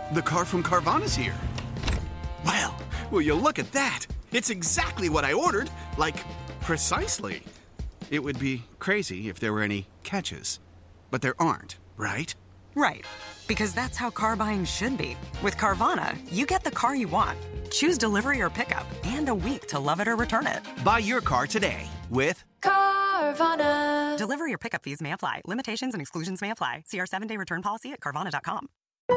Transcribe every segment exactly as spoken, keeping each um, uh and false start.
The car from Carvana's here. Well, will you look at that? It's exactly what I ordered. Like, precisely. It would be crazy if there were any catches. But there aren't, right? Right. Because that's how car buying should be. With Carvana, you get the car you want. Choose delivery or pickup, and a week to love it or return it. Buy your car today with Carvana. Delivery or pickup fees may apply. Limitations and exclusions may apply. See our seven-day return policy at Carvana dot com.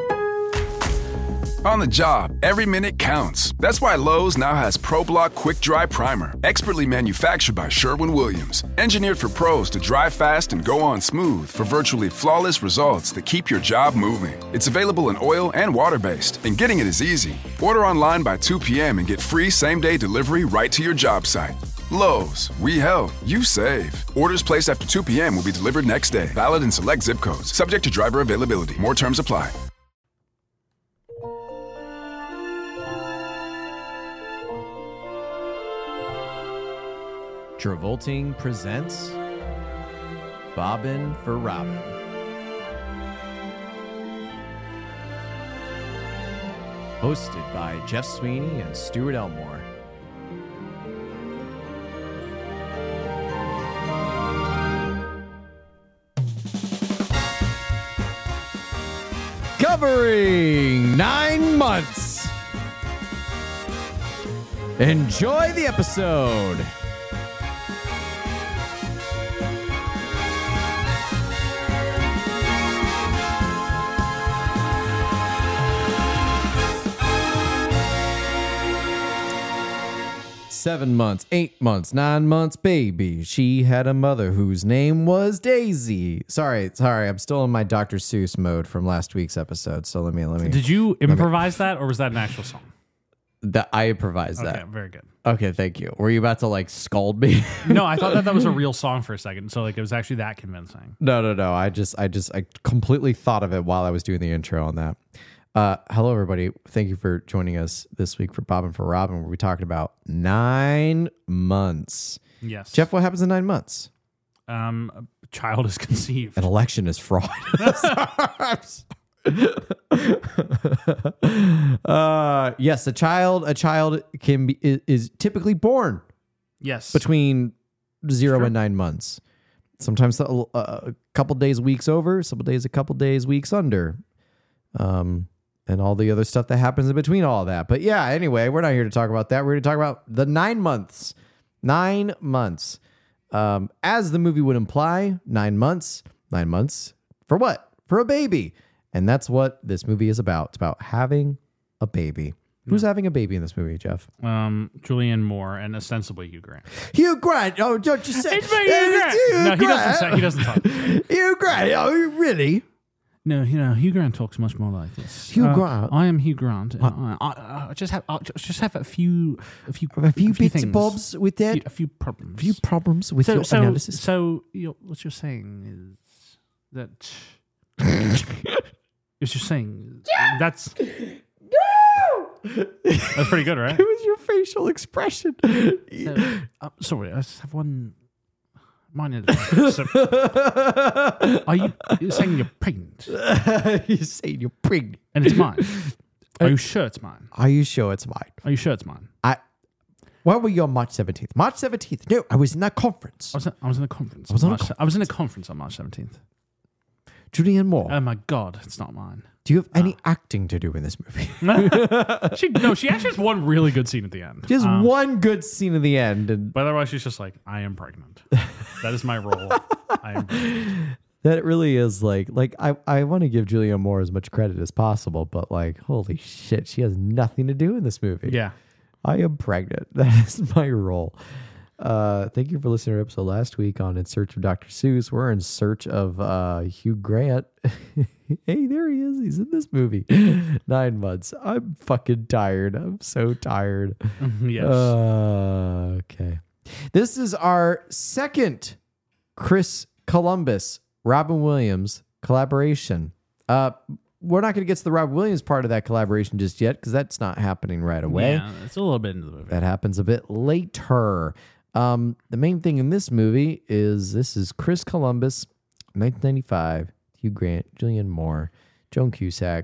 On the job, every minute counts. That's why Lowe's now has ProBlock Quick Dry Primer, expertly manufactured by Sherwin-Williams. Engineered for pros to dry fast and go on smooth for virtually flawless results that keep your job moving. It's available in oil and water-based, and getting it is easy. Order online by two p.m. and get free same-day delivery right to your job site. Lowe's, we help, you save. Orders placed after two p.m. will be delivered next day. Valid in select zip codes. Subject to driver availability. More terms apply. Travolting presents Bobbin' for Robin. Hosted by Jeff Sweeney and Stuart Elmore. Covering nine months. Enjoy the episode. Seven months, eight months, nine months, baby. She had a mother whose name was Daisy. Sorry, sorry, I'm still in my Doctor Seuss mode from last week's episode. So let me, let me. Did you improvise that, or was that an actual song? That I improvised Okay, that. very good. Okay, thank you. Were you about to like scold me? No, I thought that that was a real song for a second. So like it was actually that convincing. No, no, no. I just, I just, I completely thought of it while I was doing the intro on that. Uh, hello, everybody. Thank you for joining us this week for Bobbin' for Robin, where we're talking about nine months. Yes. Jeff, what happens in nine months? Um, a child is conceived. An election is fraud. uh, yes, a child, a child can be is, is typically born Yes. between zero Sure. and nine months. Sometimes a, a couple days, weeks over. Some days, a couple days, weeks under. Um. And all the other stuff that happens in between all that. But yeah, anyway, we're not here to talk about that. We're here to talk about the nine months. Nine months. Um, as the movie would imply, nine months. Nine months for what? For a baby. And that's what this movie is about. It's about having a baby. Who's having a baby in this movie, Jeff? Um, Julianne Moore and ostensibly Hugh Grant. Hugh Grant. Oh, don't you say It's me, Hugh Grant. Hugh No, he Grant. doesn't. Say, he doesn't talk. Hugh Grant. Oh, really? No, you know, Hugh Grant talks much more like this. Hugh Uh, Grant? I am Hugh Grant. and I, I, I just have, I just have a few, a few, A few bits things. and bobs with A that. few, a few problems. A few problems with so, your so, analysis. So, you what you're saying is that you're just saying that's that's pretty good, right? It was your facial expression. So, uh, sorry, I just have one minor. So, are you you're saying you're pregnant You say you're pregnant. and it's mine? Are you sure it's mine? Are you sure it's mine? Are you sure it's mine? I. Where were you on March seventeenth? March seventeenth. No, I was in that conference. I was in, I was in a conference. I was on on a March, I was in a conference on March seventeenth. Julianne Moore. Oh my God, it's not mine. do you have any acting to do in this movie? She no, she actually has one really good scene at the end. Just Um, one good scene in the end, and But otherwise, she's just like, I am pregnant. That is my role. I am pregnant. that really is like like I I want to give Julianne Moore as much credit as possible, but like holy shit, she has nothing to do in this movie. Yeah. I am pregnant. That is my role. Uh, thank you for listening to our episode last week on In Search of Doctor Seuss. We're in search of uh, Hugh Grant. Hey, there he is. He's in this movie. Nine months. I'm fucking tired. I'm so tired. Yes. Uh, okay. This is our second Chris Columbus, Robin Williams collaboration. Uh, we're not going to get to the Robin Williams part of that collaboration just yet because that's not happening right away. Yeah, it's a little bit into the movie. That happens a bit later. Um, the main thing in this movie is this is Chris Columbus, nineteen ninety-five, Hugh Grant, Julianne Moore, Joan Cusack,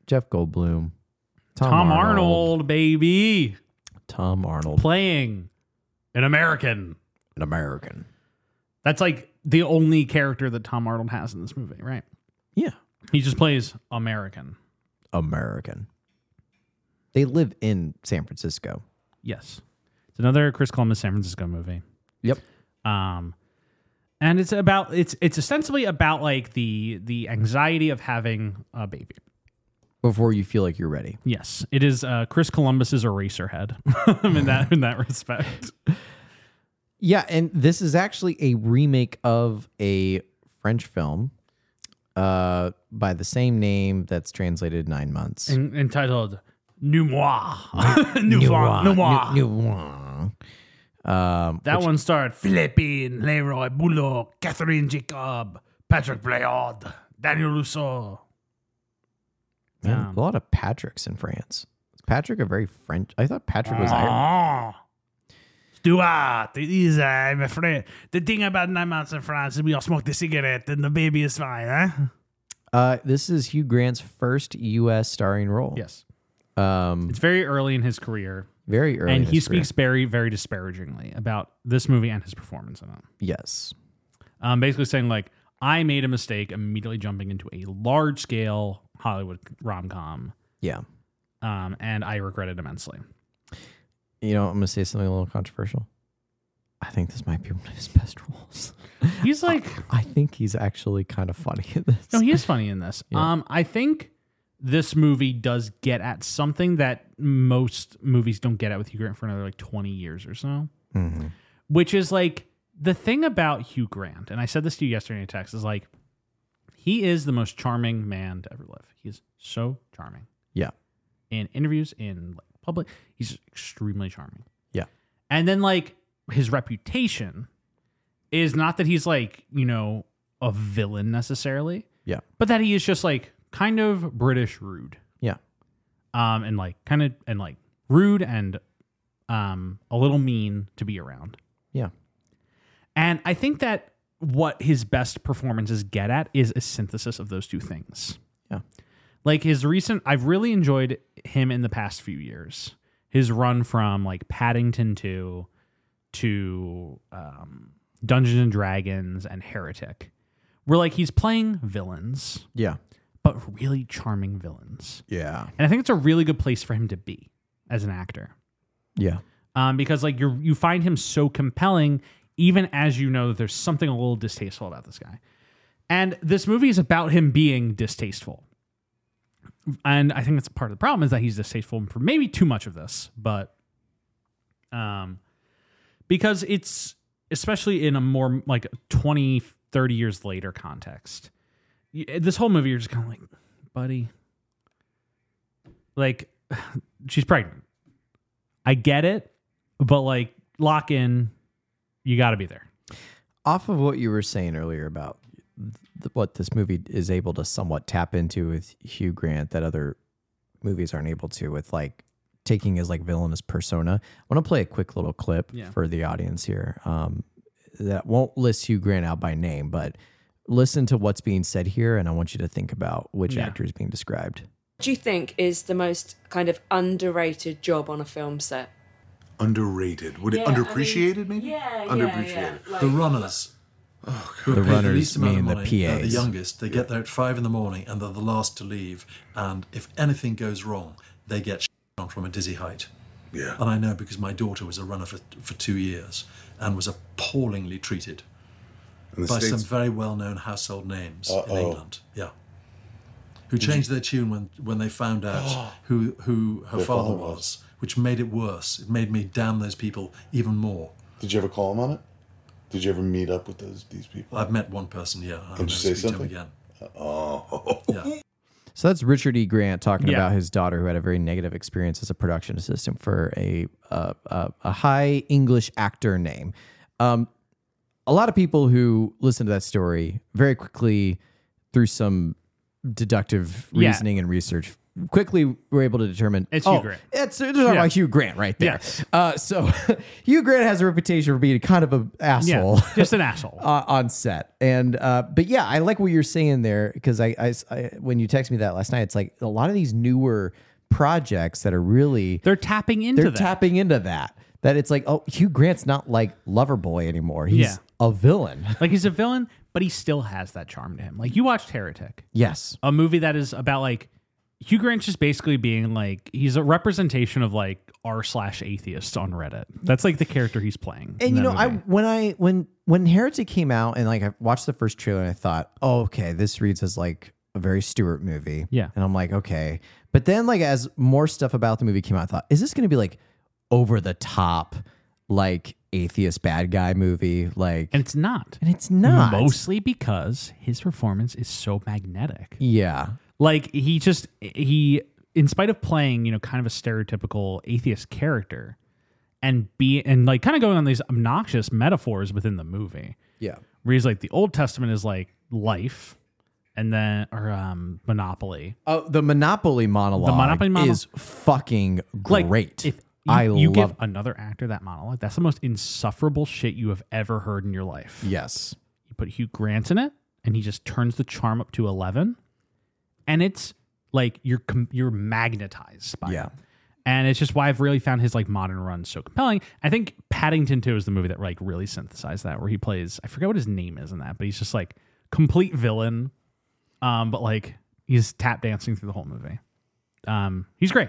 Jeff Goldblum. Tom, Tom Arnold. Arnold, baby. Tom Arnold. Playing an American. An American. That's like the only character that Tom Arnold has in this movie, right? Yeah. He just plays American. American. They live in San Francisco. Yes. It's another Chris Columbus San Francisco movie. Yep. Um, and it's about it's it's ostensibly about like the the anxiety of having a baby. Before you feel like you're ready. Yes, it is uh, Chris Columbus's Eraserhead in that in that respect. Yeah, and this is actually a remake of a French film uh, by the same name that's translated nine months. En- entitled Noumoir. Noumoir. Noumoir. Noumoir. Um, That which- one starred Philippine, Leroy Bullock, Catherine Jacob, Patrick Blayard, Daniel Rousseau. Man, Um, a lot of Patricks in France. Is Patrick a very French? I thought Patrick was Irish. Oh. Stuart, it is, uh, I'm afraid. The thing about nine months in France is we all smoke the cigarette and the baby is fine, huh? Uh, this is Hugh Grant's first U S starring role. Yes. Um, It's very early in his career. very early. and in he his career. speaks very, very disparagingly about this movie and his performance in it. Yes. Um, basically saying, like, I made a mistake immediately jumping into a large scale Hollywood rom com, Yeah. um, and I regret it immensely. You know, I'm going to say something a little controversial. I think this might be one of his best roles. He's like, I think he's actually kind of funny in this. no, he is funny in this. Yeah. Um, I think this movie does get at something that most movies don't get at with Hugh Grant for another like twenty years or so, Mhm. which is like the thing about Hugh Grant. And I said this to you yesterday in a text is like, he is the most charming man to ever live. He is so charming Yeah. in interviews, in like public. He's extremely charming. Yeah. And then like his reputation is not that he's like, you know, a villain necessarily, Yeah. but that he is just like kind of British rude. Yeah. Um, and like kind of and like rude and um a little mean to be around. Yeah. And I think that what his best performances get at is a synthesis of those two things. Yeah. Like his recent, I've really enjoyed him in the past few years. His run from like Paddington two to um, Dungeons and Dragons and Heretic, where like he's playing villains, Yeah. but really charming villains. Yeah. And I think it's a really good place for him to be as an actor. Yeah. Um, because like you you find him so compelling, even as you know that there's something a little distasteful about this guy. And this movie is about him being distasteful. And I think that's part of the problem is that he's distasteful for maybe too much of this, but um, because it's especially in a more like twenty, thirty years later context. y- This whole movie, you're just kind of like, buddy, like she's pregnant. I get it, but like lock in, you got to be there. Off of what you were saying earlier about th- what this movie is able to somewhat tap into with Hugh Grant that other movies aren't able to, with like taking his like villainous persona. I want to play a quick little clip Yeah. for the audience here um, that won't list Hugh Grant out by name, but listen to what's being said here, and I want you to think about which Yeah. actor is being described. Do you think is the most kind of underrated job on a film set? Underrated. Would it Yeah, I mean, underappreciated, maybe? yeah, yeah, Underappreciated. yeah. Like- The runners. who are The paid runners least amount of mean the money, P They're the As. youngest. They get there at five in the morning and they're the last to leave. And if anything goes wrong, they get shit on from a dizzy height. Yeah. And I know because my daughter was a runner for, for two years and was appallingly treated In the by States, some very well-known household names in Uh-oh. England. Yeah. Who changed their tune when, when they found out who, who her Their father father was, was. which made it worse. It made me damn those people even more. did you ever call him on it? Did you ever meet up with those these people? I've met one person, yeah. I'll Can you never say speak to him something? again. Oh. Yeah. So that's Richard E. Grant talking Yeah. about his daughter who had a very negative experience as a production assistant for a uh, uh, a high English actor name. Um, a lot of people who listen to that story very quickly, through some deductive Yeah. reasoning and research, quickly were able to determine It's oh, Hugh Grant. It's they're talking Yeah. about Hugh Grant right there. Yes. Uh, so Hugh Grant has a reputation for being kind of an asshole. Yeah, just an asshole. uh, on set. And uh, but yeah, I like what you're saying there because I, I, I when you text me that last night, it's like a lot of these newer projects that are really They're tapping into they're that. tapping into that. That it's like, oh, Hugh Grant's not like Loverboy anymore. He's Yeah. a villain. Like he's a villain, but he still has that charm to him. Like you watched Heretic, Yes. a movie that is about like Hugh Grant's just basically being like he's a representation of like r slash atheists on Reddit. That's like the character he's playing. in And you that know, I movie. when I when when Heretic came out and like I watched the first trailer and I thought, oh, okay, this reads as like a very Stewart movie. Yeah. And I'm like, okay. But then like as more stuff about the movie came out, I thought, is this gonna be like over the top, like atheist bad guy movie? Like and it's not. and it's not. Mostly because his performance is so magnetic. Yeah. Like he just he in spite of playing, you know, kind of a stereotypical atheist character and be and like kind of going on these obnoxious metaphors within the movie. Yeah. Where he's like the Old Testament is like life and then or um Monopoly. Oh, the Monopoly monologue The Monopoly mono- is fucking Like great. if you, I you love give another actor that monologue, that's the most insufferable shit you have ever heard in your life. Yes. You put Hugh Grant in it and he just turns the charm up to eleven. And it's like you're com- you're magnetized by Yeah. it. And it's just why I've really found his like modern run so compelling. I think Paddington two is the movie that like really synthesized that, where he plays, I forget what his name is in that, but he's just like complete villain. Um, but like he's tap dancing through the whole movie. Um, he's great.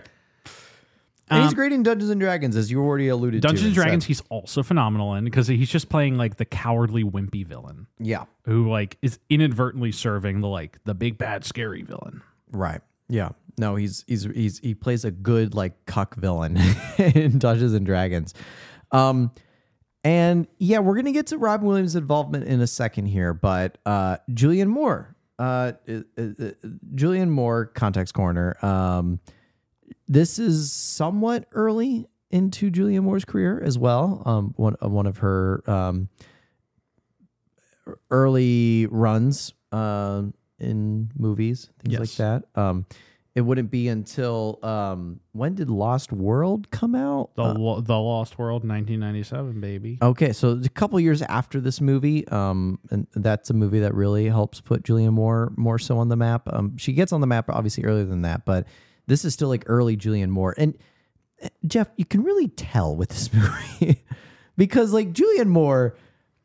And he's Um, great in Dungeons and Dragons, as you already alluded to. Dungeons and and said. Dragons, he's also phenomenal in because he's just playing like the cowardly, wimpy villain Yeah. who like is inadvertently serving the like the big bad scary villain. Right. Yeah. No, he's he's he's he plays a good like cuck villain in Dungeons and Dragons. Um and yeah, we're gonna get to Robin Williams' involvement in a second here, but uh Julianne Moore. Uh, uh, uh Julianne Moore, Context Corner. Um this is somewhat early into Julianne Moore's career as well. Um one uh, one of her um early runs um in movies, things Yes. like that. Um, it wouldn't be until um, when did Lost World come out? The Uh, Lo- the Lost World, nineteen ninety-seven, baby. okay, so it's a couple years after this movie, um, and that's a movie that really helps put Julianne Moore more so on the map. Um, she gets on the map obviously earlier than that, but this is still like early Julianne Moore. And uh, Jeff, you can really tell with this movie because like Julianne Moore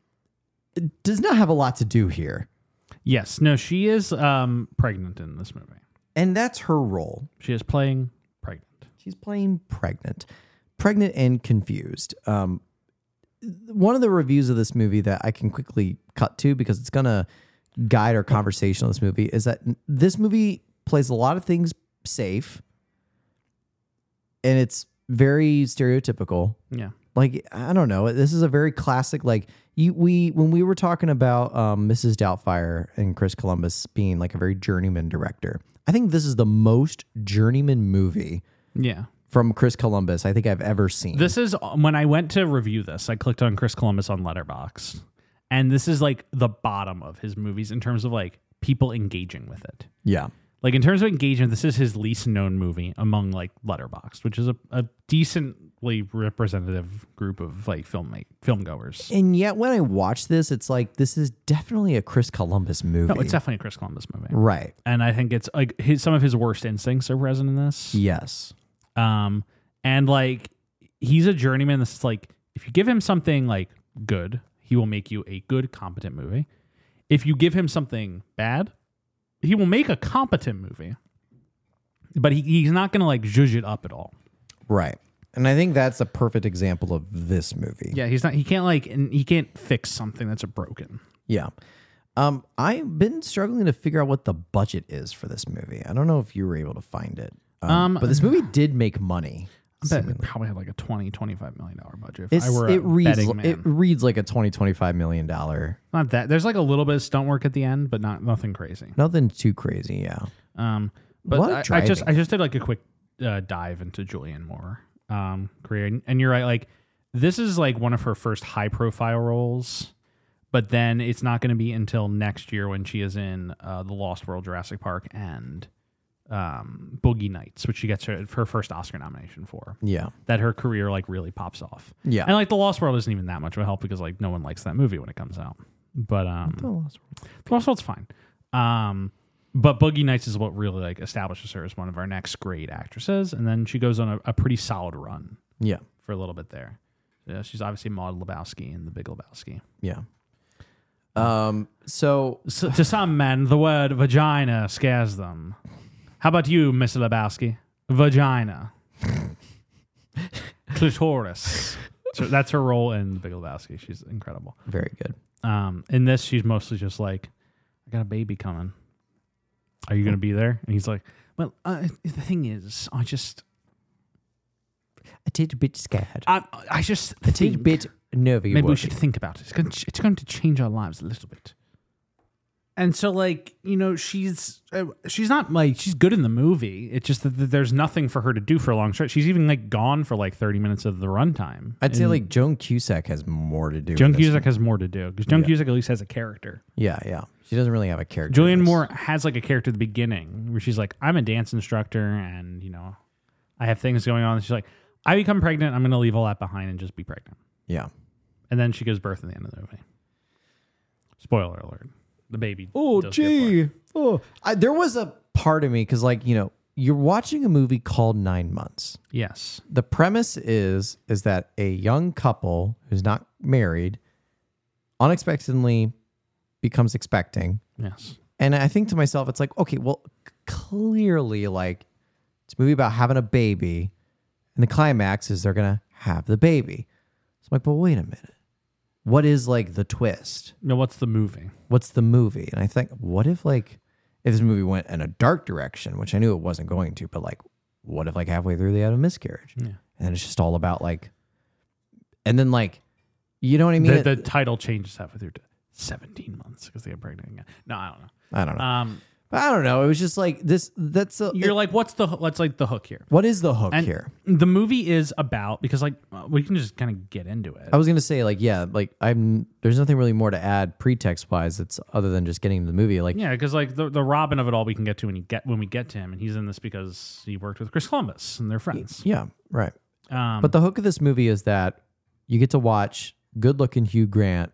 does not have a lot to do here. Yes, no, she is um, pregnant in this movie. And that's her role. She is playing pregnant. She's playing pregnant, pregnant and confused. Um, one of the reviews of this movie that I can quickly cut to because it's going to guide our conversation on this movie is that this movie plays a lot of things safe and it's very stereotypical. Yeah. Like, I don't know. This is a very classic, like you, we, when we were talking about um, Missus Doubtfire and Chris Columbus being like a very journeyman director, I think this is the most journeyman movie Yeah. from Chris Columbus I think I've ever seen. This is when I went to review this, I clicked on Chris Columbus on Letterboxd. And this is like the bottom of his movies in terms of like people engaging with it. yeah. Like in terms of engagement, this is his least known movie among like Letterboxd, which is a, a decently representative group of like film make, film goers. And yet when I watch this, it's like, this is definitely a Chris Columbus movie. No, it's definitely a Chris Columbus movie. right. And I think it's like his, some of his worst instincts are present in this. Yes. Um, and like he's a journeyman. This is like if you give him something like good, he will make you a good, competent movie. If you give him something bad, he will make a competent movie. But he, he's not going to like zhuzh it up at all. Right. And I think that's a perfect example of this movie. Yeah, he's not. He can't like, and he can't fix something that's broken. Yeah. Um, I've been struggling to figure out what the budget is for this movie. I don't know if you were able to find it. Um, Um, but this movie did make money. I bet it seemingly. probably had like a twenty, twenty-five million dollar budget. If It's, I were a it reads betting man. it reads like a twenty, twenty-five million dollar. Not that. There's like a little bit of stunt work at the end, but not nothing crazy. Nothing too crazy, yeah. Um, A but lot of I, I just driving. I just did like a quick uh, dive into Julianne Moore um, career, and, and you're right. Like this is like one of her first high profile roles, but then it's not going to be until next year when she is in uh, the Lost World, Jurassic Park, and um, Boogie Nights, which she gets her, her first Oscar nomination for. Yeah. That her career like really pops off. Yeah. And like The Lost World isn't even that much of a help because like no one likes that movie when it comes out. But um, The Lost World. The Lost World's fine. Um, but Boogie Nights is what really like establishes her as one of our next great actresses, and then she goes on a, a pretty solid run. Yeah. For a little bit there. Yeah, she's obviously Maud Lebowski in The Big Lebowski. Yeah. Um. So, so to some men, the word vagina scares them. How about you, Miss Lebowski? Vagina. Clitoris. So that's her role in The Big Lebowski. She's incredible. Very good. Um, in this, she's mostly just like, I got a baby coming. Are you going to be there? And he's like, well, uh, the thing is, I just... A little bit scared. I, I just A little bit nervy. Maybe we should think about it. It's going, to, it's going to change our lives a little bit. And so, like, you know, she's uh, she's not, like, she's good in the movie. It's just that there's nothing for her to do for a long stretch. She's even, like, gone for, like, thirty minutes of the runtime. I'd say, And like, Joan Cusack has more to do. Joan with this Cusack one. has more to do. Because Joan Yeah. Cusack at least has a character. Yeah, yeah. She doesn't really have a character. Julianne in this. Moore has, like, a character at the beginning where she's like, I'm a dance instructor and, you know, I have things going on. And she's like, I become pregnant. I'm going to leave all that behind and just be pregnant. Yeah. And then she gives birth at the end of the movie. Spoiler alert. The baby. Oh, does give birth. gee. Oh, I, there was a part of me because, like, you know, you're watching a movie called Nine Months. Yes. The premise is is that a young couple who's not married unexpectedly becomes expecting. Yes. And I think to myself, it's like, okay, well, c- clearly, like, it's a movie about having a baby, and the climax is they're gonna have the baby. So I'm like, but wait a minute. What is like the twist? No, what's the movie? What's the movie? And I think, what if like if this movie went in a dark direction, which I knew it wasn't going to, but like, what if like halfway through they had a miscarriage? Yeah. And then it's just all about like, and then like, you know what I mean? The, the title changes halfway through to seventeen months because they get pregnant again. No, I don't know. I don't know. Um, but I don't know. It was just like this. That's a, you're it- like, what's the what's like the hook here? what is the hook And here? the movie is about because like uh, we can just kind of get into it. I was gonna say like yeah, like I'm. There's nothing really more to add pretext wise. It's other than just getting to the movie. Like Yeah, because like the, the Robin of it all we can get to when you get when we get to him, and he's in this because he worked with Chris Columbus and they're friends. yeah, right. Um, But the hook of this movie is that you get to watch good-looking Hugh Grant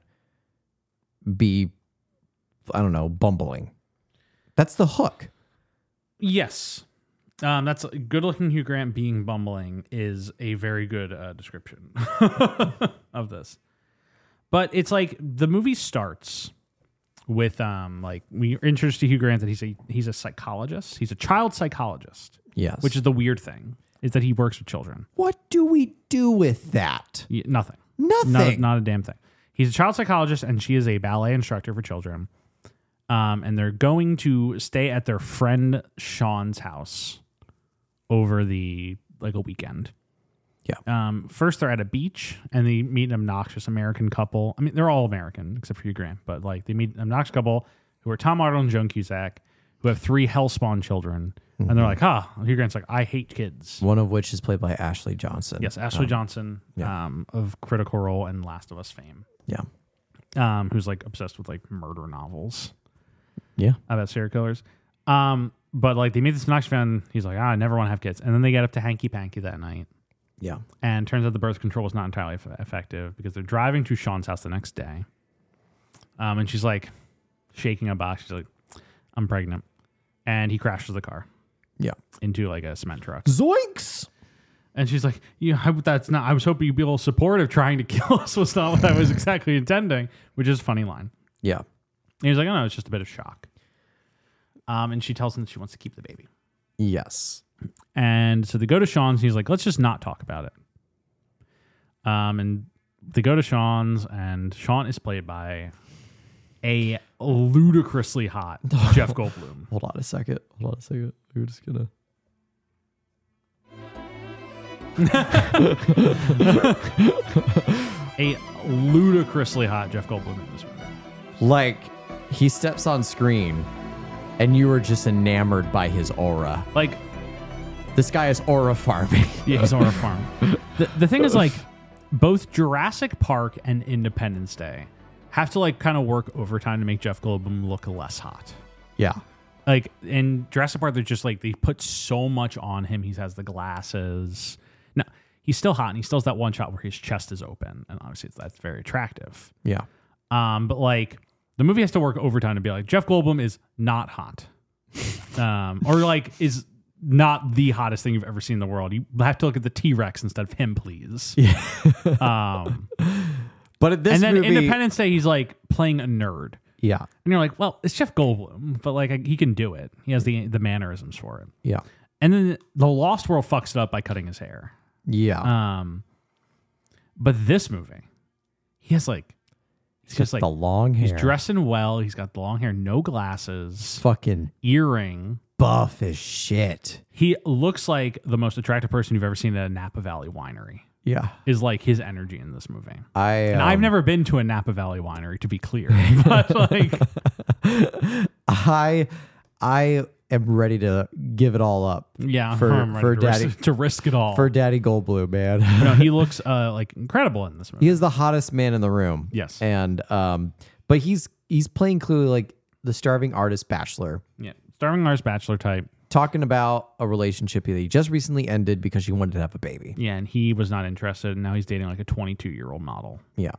be, I don't know, bumbling. That's the hook. yes, um, that's good-looking Hugh Grant being bumbling is a very good uh, description of this. But it's like the movie starts with um like we're introduced to Hugh Grant that he's a he's a psychologist. He's a child psychologist. Yes. Which is the weird thing is that he works with children. What do we do with that? Yeah, nothing. Nothing. Not, not a damn thing. He's a child psychologist and she is a ballet instructor for children. Um, and they're going to stay at their friend Sean's house over the like a weekend. Yeah. Um, first they're at a beach and they meet an obnoxious American couple. I mean, they're all American except for Hugh Grant, but like they meet an obnoxious couple who are Tom Arnold and Joan Cusack, who have three hellspawn children. Mm-hmm. And they're like, ah, Hugh Grant's like, I hate kids. One of which is played by Ashley Johnson. Yes, Ashley Um, Johnson, yeah. um, of Critical Role and Last of Us fame. Yeah. Um, who's like obsessed with like murder novels Yeah. about serial killers. Um, but like they meet this obnoxious fan. He's like, ah, I never want to have kids. And then they get up to hanky panky that night. Yeah. And turns out the birth control was not entirely eff- effective because they're driving to Sean's house the next day. Um, and she's like shaking a box. She's like, I'm pregnant. And he crashes the car Yeah. into like a cement truck. Zoinks! And she's like, yeah, I, that's not, I was hoping you'd be a little supportive. Trying to kill us was not what I was exactly intending, which is a funny line. Yeah. And he's like, oh no, it's just a bit of shock. Um, and she tells him that she wants to keep the baby. Yes. And so they go to Sean's and he's like, let's just not talk about it. Um, and they go to Sean's and Sean is played by a ludicrously hot Jeff Goldblum. Hold on a second. Hold on a second. We're just gonna. A ludicrously hot Jeff Goldblum in this movie. Like, he steps on screen and you were just enamored by his aura. Like, This guy is aura farming. yeah, he's on a farm. The, the thing is, like, both Jurassic Park and Independence Day have to, like, kind of work overtime to make Jeff Goldblum look less hot. Yeah. Like in Jurassic Park, they're just like they put so much on him. He has the glasses. No, he's still hot, and he still has that one shot where his chest is open, and obviously that's very attractive. Yeah. Um, but like the movie has to work overtime to be like Jeff Goldblum is not hot, um, or like is not the hottest thing you've ever seen in the world. You have to look at the T-Rex instead of him, please. Yeah. um, but at this and then movie, Independence Day, he's like playing a nerd. Yeah. And you're like, well, it's Jeff Goldblum, but like he can do it. He has the the mannerisms for it. Yeah. And then the Lost World fucks it up by cutting his hair. Yeah. Um, but this movie, he has like he's He's just got like the long hair. He's dressing well. He's got the long hair, no glasses, fucking earring, buff as shit. He looks like the most attractive person you've ever seen at a Napa Valley winery. Yeah. Is like his energy in this movie. I and um, I've never been to a Napa Valley winery, to be clear. But like I I am ready to give it all up. Yeah, for I'm ready for to Daddy risk, to risk it all for Daddy Goldblum, man. No, he looks uh, like incredible in this movie. He is the hottest man in the room. Yes, and um, but he's he's playing clearly like the starving artist bachelor. Yeah, starving artist bachelor type. Talking about a relationship that he just recently ended because she wanted to have a baby. Yeah, and he was not interested, and now he's dating like a twenty-two year old model. Yeah.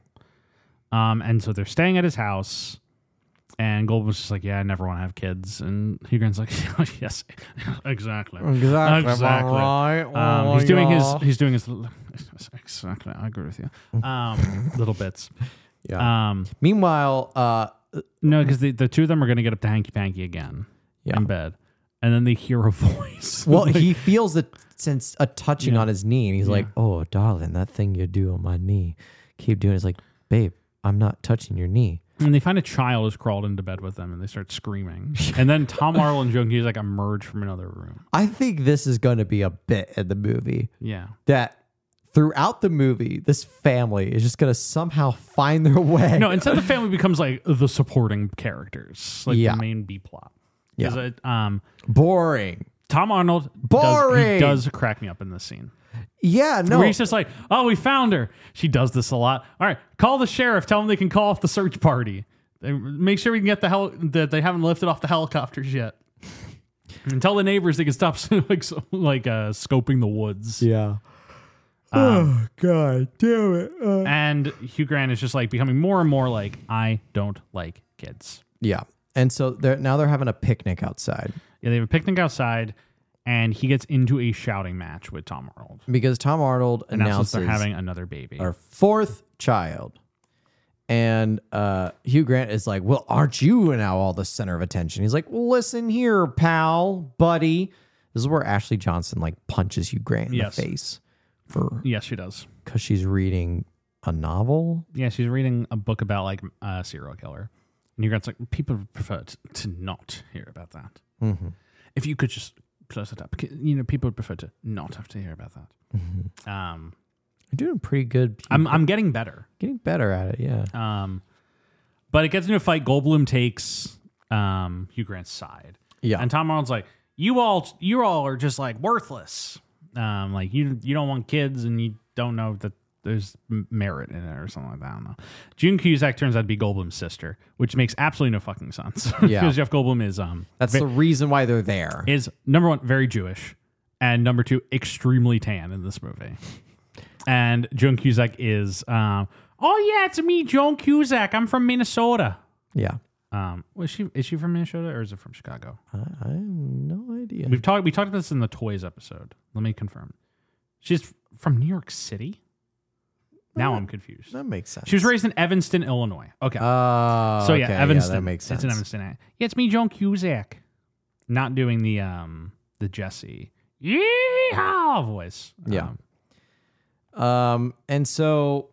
Um, and so they're staying at his house, and Goldblum's just like, "Yeah, I never want to have kids," and Hugh Grant's like, "Yes, exactly, exactly, exactly." Right. Um, oh, he's doing yeah. his, he's doing his, exactly. I agree with you. Um, little bits. Yeah. Um, Meanwhile, uh, no, because the, the two of them are going to get up to hanky panky again Yeah. in bed. And then they hear a voice. Well, Like- he feels a sense a touching Yeah. on his knee, and he's Yeah. like, "Oh, darling, that thing you do on my knee, keep doing." it." It's like, "Babe, I'm not touching your knee." And they find a child has crawled into bed with them, and they start screaming. And then Tom Arnold and Joan Cusack like emerge from another room. I think this is going to be a bit in the movie Yeah. that throughout the movie, this family is just going to somehow find their way. No, instead the family becomes like the supporting characters, like Yeah. the main B plot. Yeah. 'Cause It, um, boring. Tom Arnold Boring. Does, he does crack me up in this scene. Yeah, no. Where he's just like, "Oh, we found her." She does this a lot. All right, call the sheriff. Tell them they can call off the search party. They, make sure we can get the hell that they haven't lifted off the helicopters yet. And tell the neighbors they can stop like so- like uh, scoping the woods. Yeah. Um, oh God, damn it. Uh. And Hugh Grant is just like becoming more and more like, I don't like kids. Yeah, and so they're now they're having a picnic outside. Yeah, they have a picnic outside, and he gets into a shouting match with Tom Arnold. Because Tom Arnold Announces announces they're having another baby. our fourth child. And uh, Hugh Grant is like, "Well, aren't you now all the center of attention?" He's like, "Well, listen here, pal, buddy." This is where Ashley Johnson like punches Hugh Grant in Yes. the face for Yes, she does. because she's reading a novel. Yeah, she's reading a book about like a serial killer. And Hugh Grant's like, people would prefer to, to not hear about that. Mm-hmm. If you could just close it up. You know, people would prefer to not have to hear about that. Mm-hmm. Um, You're doing pretty good. I'm I'm getting better. Getting better at it, yeah. Um, but it gets into a fight. Goldblum takes um, Hugh Grant's side. Yeah. And Tom Arnold's like, you all, you all are just like worthless. Um, like you, you don't want kids, and you don't know that there's m- merit in it or something like that. I don't know. June Cusack turns out to be Goldblum's sister, which makes absolutely no fucking sense. Yeah. Because Jeff Goldblum is um, That's ve- the reason why they're there. is number one very Jewish, and number two extremely tan in this movie. And Joan Cusack is, um, oh yeah, it's me, Joan Cusack. I'm from Minnesota. Yeah. Um, was she is she from Minnesota or is it from Chicago? I, I have no idea. We've talked we talked about this in the Toys episode. Let me confirm. She's from New York City. Now I'm confused. That makes sense. She was raised in Evanston, Illinois. Okay. Oh, so yeah, okay. Evanston. that makes sense. It's in Evanston. Yeah, it's me, Joan Cusack. Not doing the um the Jesse yeehaw voice. Yeah. Um, Um, and so,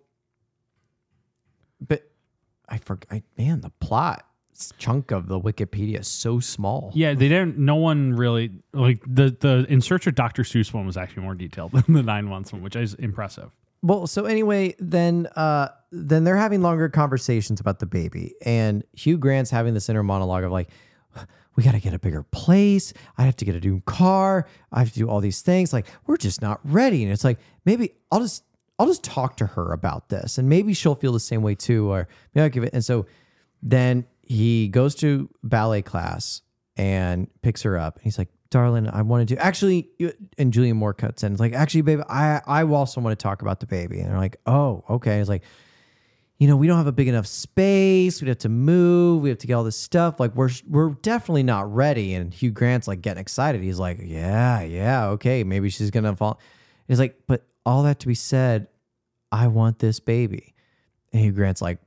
but I forgot, I, man, the plot chunk of the Wikipedia is so small. yeah, they didn't. No one really like the the In Search of Doctor Seuss one was actually more detailed than the Nine Months one, which is impressive. Well, so anyway, then, uh, then they're having longer conversations about the baby, and Hugh Grant's having this inner monologue of like, we got to get a bigger place. I have to get a new car. I have to do all these things. Like, we're just not ready. And it's like, maybe I'll just, I'll just talk to her about this, and maybe she'll feel the same way too. Or maybe I'll give it. And so then he goes to ballet class, and picks her up. And he's like, darling, I wanted to actually, and Julian Moore cuts in. It's like, actually, baby, I, I also want to talk about the baby. And they're like, oh, okay. It's like, you know, we don't have a big enough space. We'd have to move. We have to get all this stuff. Like, we're we're definitely not ready. And Hugh Grant's like getting excited. He's like, yeah, yeah, okay. Maybe she's going to fall. He's like, but all that to be said, I want this baby. And Hugh Grant's like,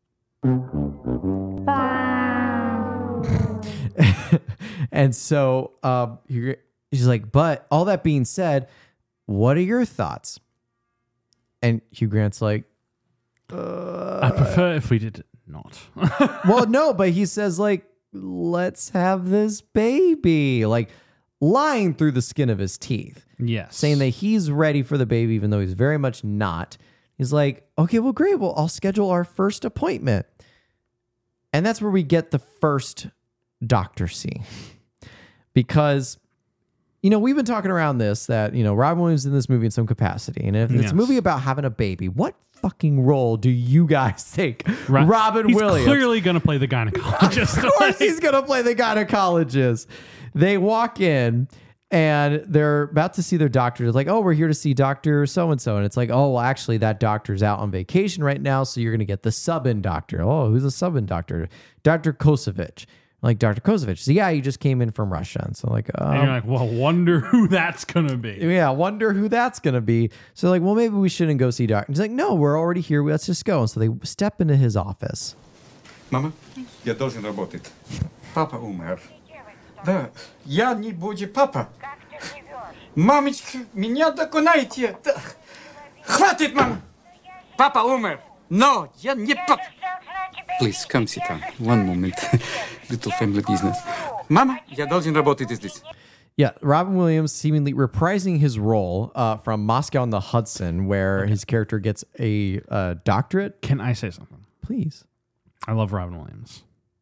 and so um, he's like, but all that being said, what are your thoughts? And Hugh Grant's like, uh, I prefer if we did not. well, no, but he says like, let's have this baby, like lying through the skin of his teeth. Yes. Saying that he's ready for the baby, even though he's very much not. He's like, okay, well, great. Well, I'll schedule our first appointment. And that's where we get the first doctor scene. Because, you know, we've been talking around this, that, you know, Robin Williams is in this movie in some capacity. And if it's Yes. a movie about having a baby, what fucking role do you guys think Ro- Robin he's Williams? clearly going to play the gynecologist. Of course he's going to play the gynecologist. They walk in and they're about to see their doctor. It's like, oh, we're here to see Doctor So-and-so. And it's like, oh, well, actually, that doctor's out on vacation right now, so you're going to get the sub-in doctor. Oh, who's a sub-in doctor? Doctor Kosevich. Like, Doctor Kosevich. So, yeah, he just came in from Russia. And so, like, um, and you're like, well, wonder who that's going to be. yeah, wonder who that's going to be. So, like, well, maybe we shouldn't go see Doctor. He's like, no, we're already here. Let's just go. And so they step into his office. Мама, я должен работать. Папа умер. Да, я не буду папа. Мамочка, меня доконайте. Да. Хватит, мама. Папа умер. Но я не папа. Please, come sit down. One moment. Little family business. Мама, я должен работать здесь. Yeah, Robin Williams seemingly reprising his role uh, from Moscow on the Hudson, where okay. his character gets a uh, doctorate. Can I say something? Please. I love Robin Williams.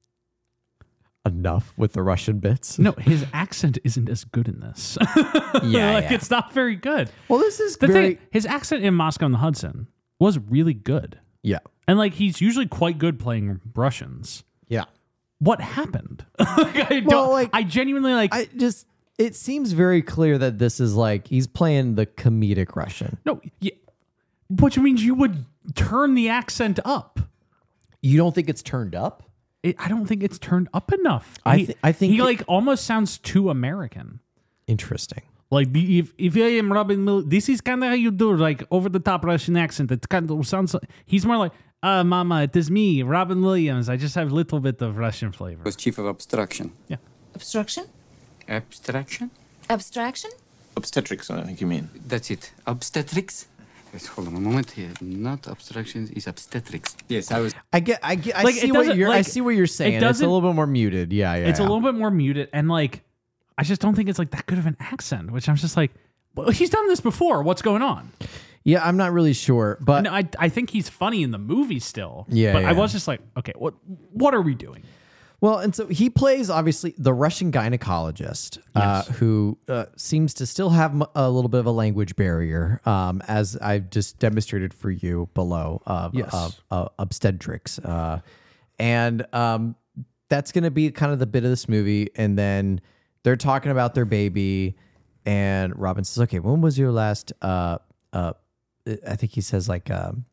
Enough with the Russian bits. No, his accent isn't as good in this. yeah, like yeah. it's not very good. Well, this is the very... thing. His accent in Moscow on the Hudson was really good. Yeah, and like he's usually quite good playing Russians. Yeah. What happened? like, I well, don't. Like I genuinely like. I just. It seems very clear that this is like he's playing the comedic Russian. No, yeah, which means you would turn the accent up. You don't think it's turned up? It, I don't think it's turned up enough. I, he, th- I think he it, like almost sounds too American. Interesting. Like the, if if I am Robin Williams, this is kind of how you do like over the top Russian accent. It kind of sounds. Like, he's more like, uh, Mama, it is me, Robin Williams. I just have a little bit of Russian flavor. Was chief of abstraction. Yeah. Abstraction? Abstraction? Abstraction? Obstetrics, I think you mean. That's it. Obstetrics. Yes, hold on a moment here. Not abstractions, is obstetrics. Yes, I was. I get. I get. I Like, see it what doesn't- you're. I like, see what you're saying. it It's a doesn't- little bit more muted. Yeah, yeah. It's yeah. a little bit more muted, and like, I just don't think it's like that good of an accent. Which I'm just like, well, he's done this before. What's going on? Yeah, I'm not really sure, but No, I I think he's funny in the movie still. Yeah, but I yeah. was just like, okay, what what are we doing? well, and so he plays obviously the Russian gynecologist, uh, Yes. who uh, seems to still have m- a little bit of a language barrier, um, as I've just demonstrated for you below. Of, Yes. of, uh, obstetrics, uh, and um, that's going to be kind of the bit of this movie, and then they're talking about their baby, and Robin says, "Okay, when was your last?" Uh, uh, I think he says like. Um,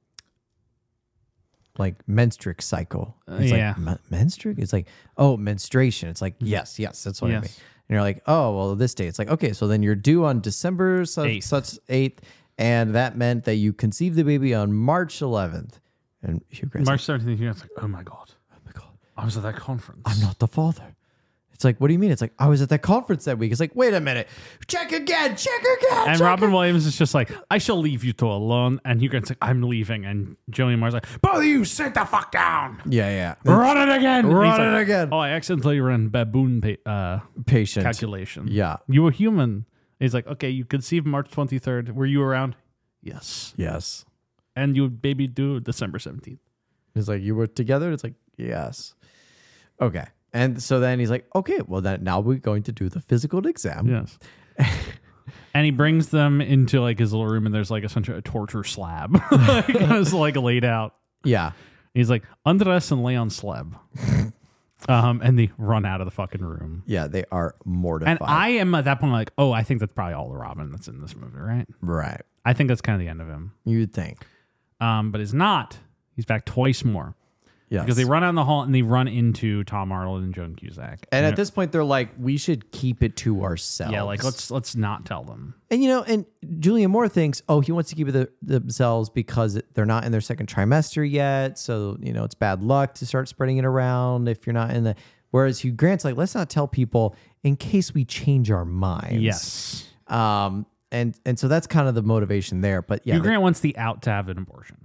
like menstrual cycle. It's yeah. like menstrual. It's like, oh, menstruation. It's like, yes, yes, that's what I Yes. mean. And you're like, oh, well, this day. It's like, okay, so then you're due on December such Eighth. such eighth, and that meant that you conceived the baby on March eleventh. And Hugh Grant's March like, seventeenth, it's like, oh my god, oh my god, I was at that conference. I'm not the father. It's like, what do you mean? It's like, I was at that conference that week. It's like, wait a minute, check again, check again. And check Robin again. Williams is just like, I shall leave you two alone. And Hugh Grant's like, I'm leaving. And Julian Moore's like, both of you sit the fuck down. Yeah, yeah. Run it again. And Run he's it like, again. Oh, I accidentally ran baboon pa- uh, Patient. calculation. Yeah. You were human. He's like, okay, you conceived March twenty-third. Were you around? Yes. Yes. And you baby due December seventeenth. He's like, you were together? It's like, yes. Okay. And so then he's like, okay, well, then now we're going to do the physical exam. Yes. And he brings them into like his little room, and there's like essentially a torture slab, like, it's like laid out. Yeah. He's like, undress and lay on slab. Um, and they run out of the fucking room. Yeah, they are mortified. And I am at that point like, oh, I think that's probably all the Robin that's in this movie, right? Right. I think that's kind of the end of him. You'd think. Um, but it's not. He's back twice more. Yes. Because they run out in the hall and they run into Tom Arnold and Joan Cusack. And at this point, they're like, we should keep it to ourselves. Yeah, like let's let's not tell them. And you know, and Julianne Moore thinks, oh, he wants to keep it to themselves because they're not in their second trimester yet. So, you know, it's bad luck to start spreading it around if you're not in the. Whereas Hugh Grant's like, let's not tell people in case we change our minds. Yes. Um, and and so that's kind of the motivation there. But yeah, Hugh Grant they, wants the out to have an abortion.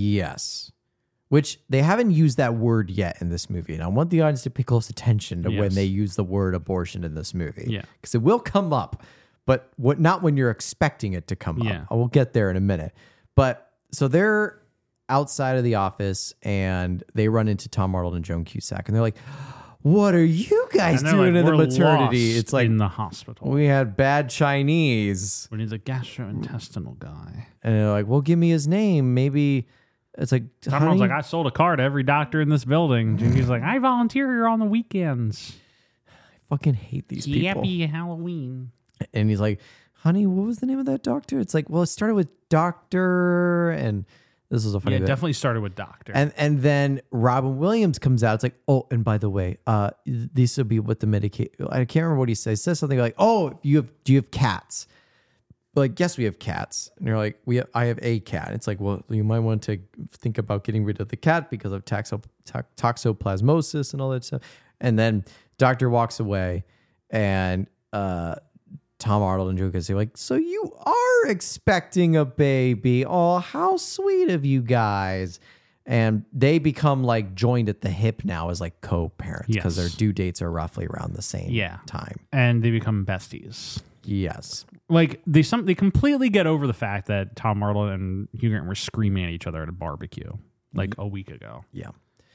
Yes. Which they haven't used that word yet in this movie. And I want the audience to pay close attention to Yes. when they use the word abortion in this movie. Yeah. Because it will come up, but what not when you're expecting it to come Yeah. up. I will get there in a minute. But so they're outside of the office and they run into Tom Arnold and Joan Cusack. And they're like, what are you guys And they're doing like, in the "We're maternity? lost It's like in the hospital. we had bad Chinese. We need the gastrointestinal guy. And they're like, well, give me his name. Maybe it's like, Tom Arnold's honey, like, I sold a car to every doctor in this building. He's like, I volunteer here on the weekends. fucking hate these people. Happy Halloween. And he's like, honey, what was the name of that doctor? It's like, well, it started with doctor. And this is a funny Yeah, it bit. definitely started with doctor. And and then Robin Williams comes out. It's like, oh, and by the way, uh, this will be what the Medicaid. I can't remember what he says. He says something like, oh, you have do you have cats? Like, yes, we have cats. And you're like, we have, I have a cat. And it's like, well, you might want to think about getting rid of the cat because of taxo, to- toxoplasmosis and all that stuff. And then doctor walks away, and uh, Tom Arnold and Joe Cusack say, like, so you are expecting a baby. Oh, how sweet of you guys. And they become like joined at the hip now as like co-parents because Yes. their due dates are roughly around the same yeah. time. And they become besties. Yes. Like they some they completely get over the fact that Tom Arnold and Hugh Grant were screaming at each other at a barbecue like a week ago. Yeah.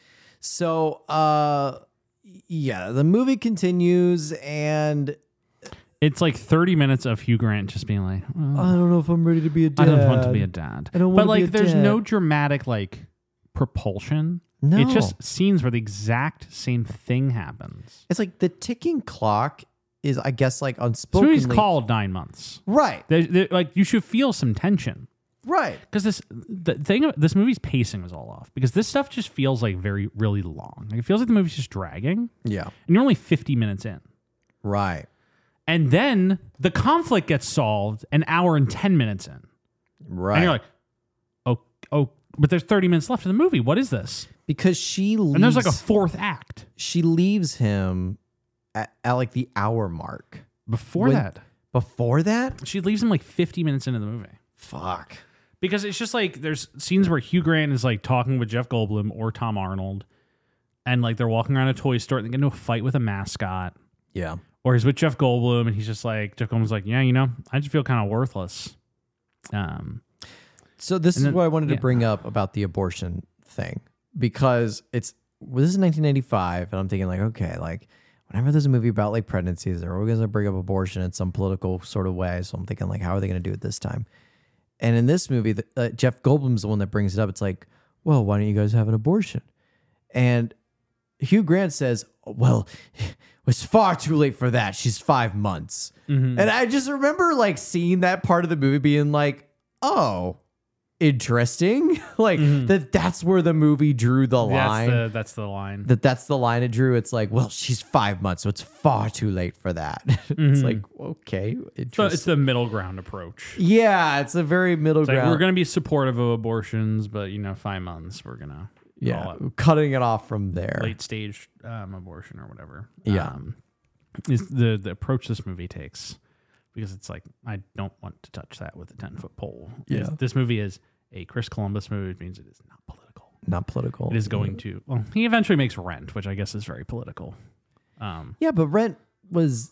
So, uh, yeah, the movie continues, and It's like thirty minutes of Hugh Grant just being like, "Oh, I don't know if I'm ready to be a I dad. don't want to be a dad. I don't but want to like, be a there's dad. no dramatic like propulsion. No. It's just scenes where the exact same thing happens. It's like the ticking clock is, I guess, like This unspokenly. movie's called Nine Months. Right. They, they, like you should feel some tension. Right. Because this the thing, this movie's pacing was all off because this stuff just feels like very, really long. Like it feels like the movie's just dragging. Yeah. And you're only fifty minutes in. Right. And then the conflict gets solved an hour and ten minutes in. Right. And you're like, oh, oh, but there's thirty minutes left in the movie. What is this? Because she leaves. And there's like a fourth act. She leaves him at, at like the hour mark. Before When- that. Before that? She leaves him like fifty minutes into the movie. Fuck. Because it's just like there's scenes where Hugh Grant is like talking with Jeff Goldblum or Tom Arnold, and like they're walking around a toy store and they get into a fight with a mascot. Yeah. Or he's with Jeff Goldblum and he's just like, Jeff Goldblum's like, yeah, you know, I just feel kind of worthless. Um, So this And is then- what I wanted yeah. to bring up about the abortion thing, because it's well, this is nineteen ninety-five, and I'm thinking like, okay, like whenever there's a movie about like pregnancies, they're always gonna bring up abortion in some political sort of way. So I'm thinking like, how are they gonna do it this time? And in this movie, the, uh, Jeff Goldblum's the one that brings it up. It's like, well, why don't you guys have an abortion? And Hugh Grant says, well, it's far too late for that. She's five months. Mm-hmm. And I just remember like seeing that part of the movie being like, oh, interesting. like that that's where the movie drew the line. that's the that's the line. that that's the line it drew. It's like, well, she's five months, so it's far too late for that. It's like, okay, So interesting. it's the middle ground approach. yeah, it's a very middle It's like, ground. we're going to be supportive of abortions, but you know, five months we're going to yeah, cutting it off from there. late stage um, abortion or whatever. Yeah. Um, is the the approach this movie takes, because it's like I don't want to touch that with a ten foot pole. Yeah. It's- this movie is a Chris Columbus movie, which means it is not political. Not political. It is going to. Well, he eventually makes Rent, which I guess is very political. Um, Yeah, but Rent was.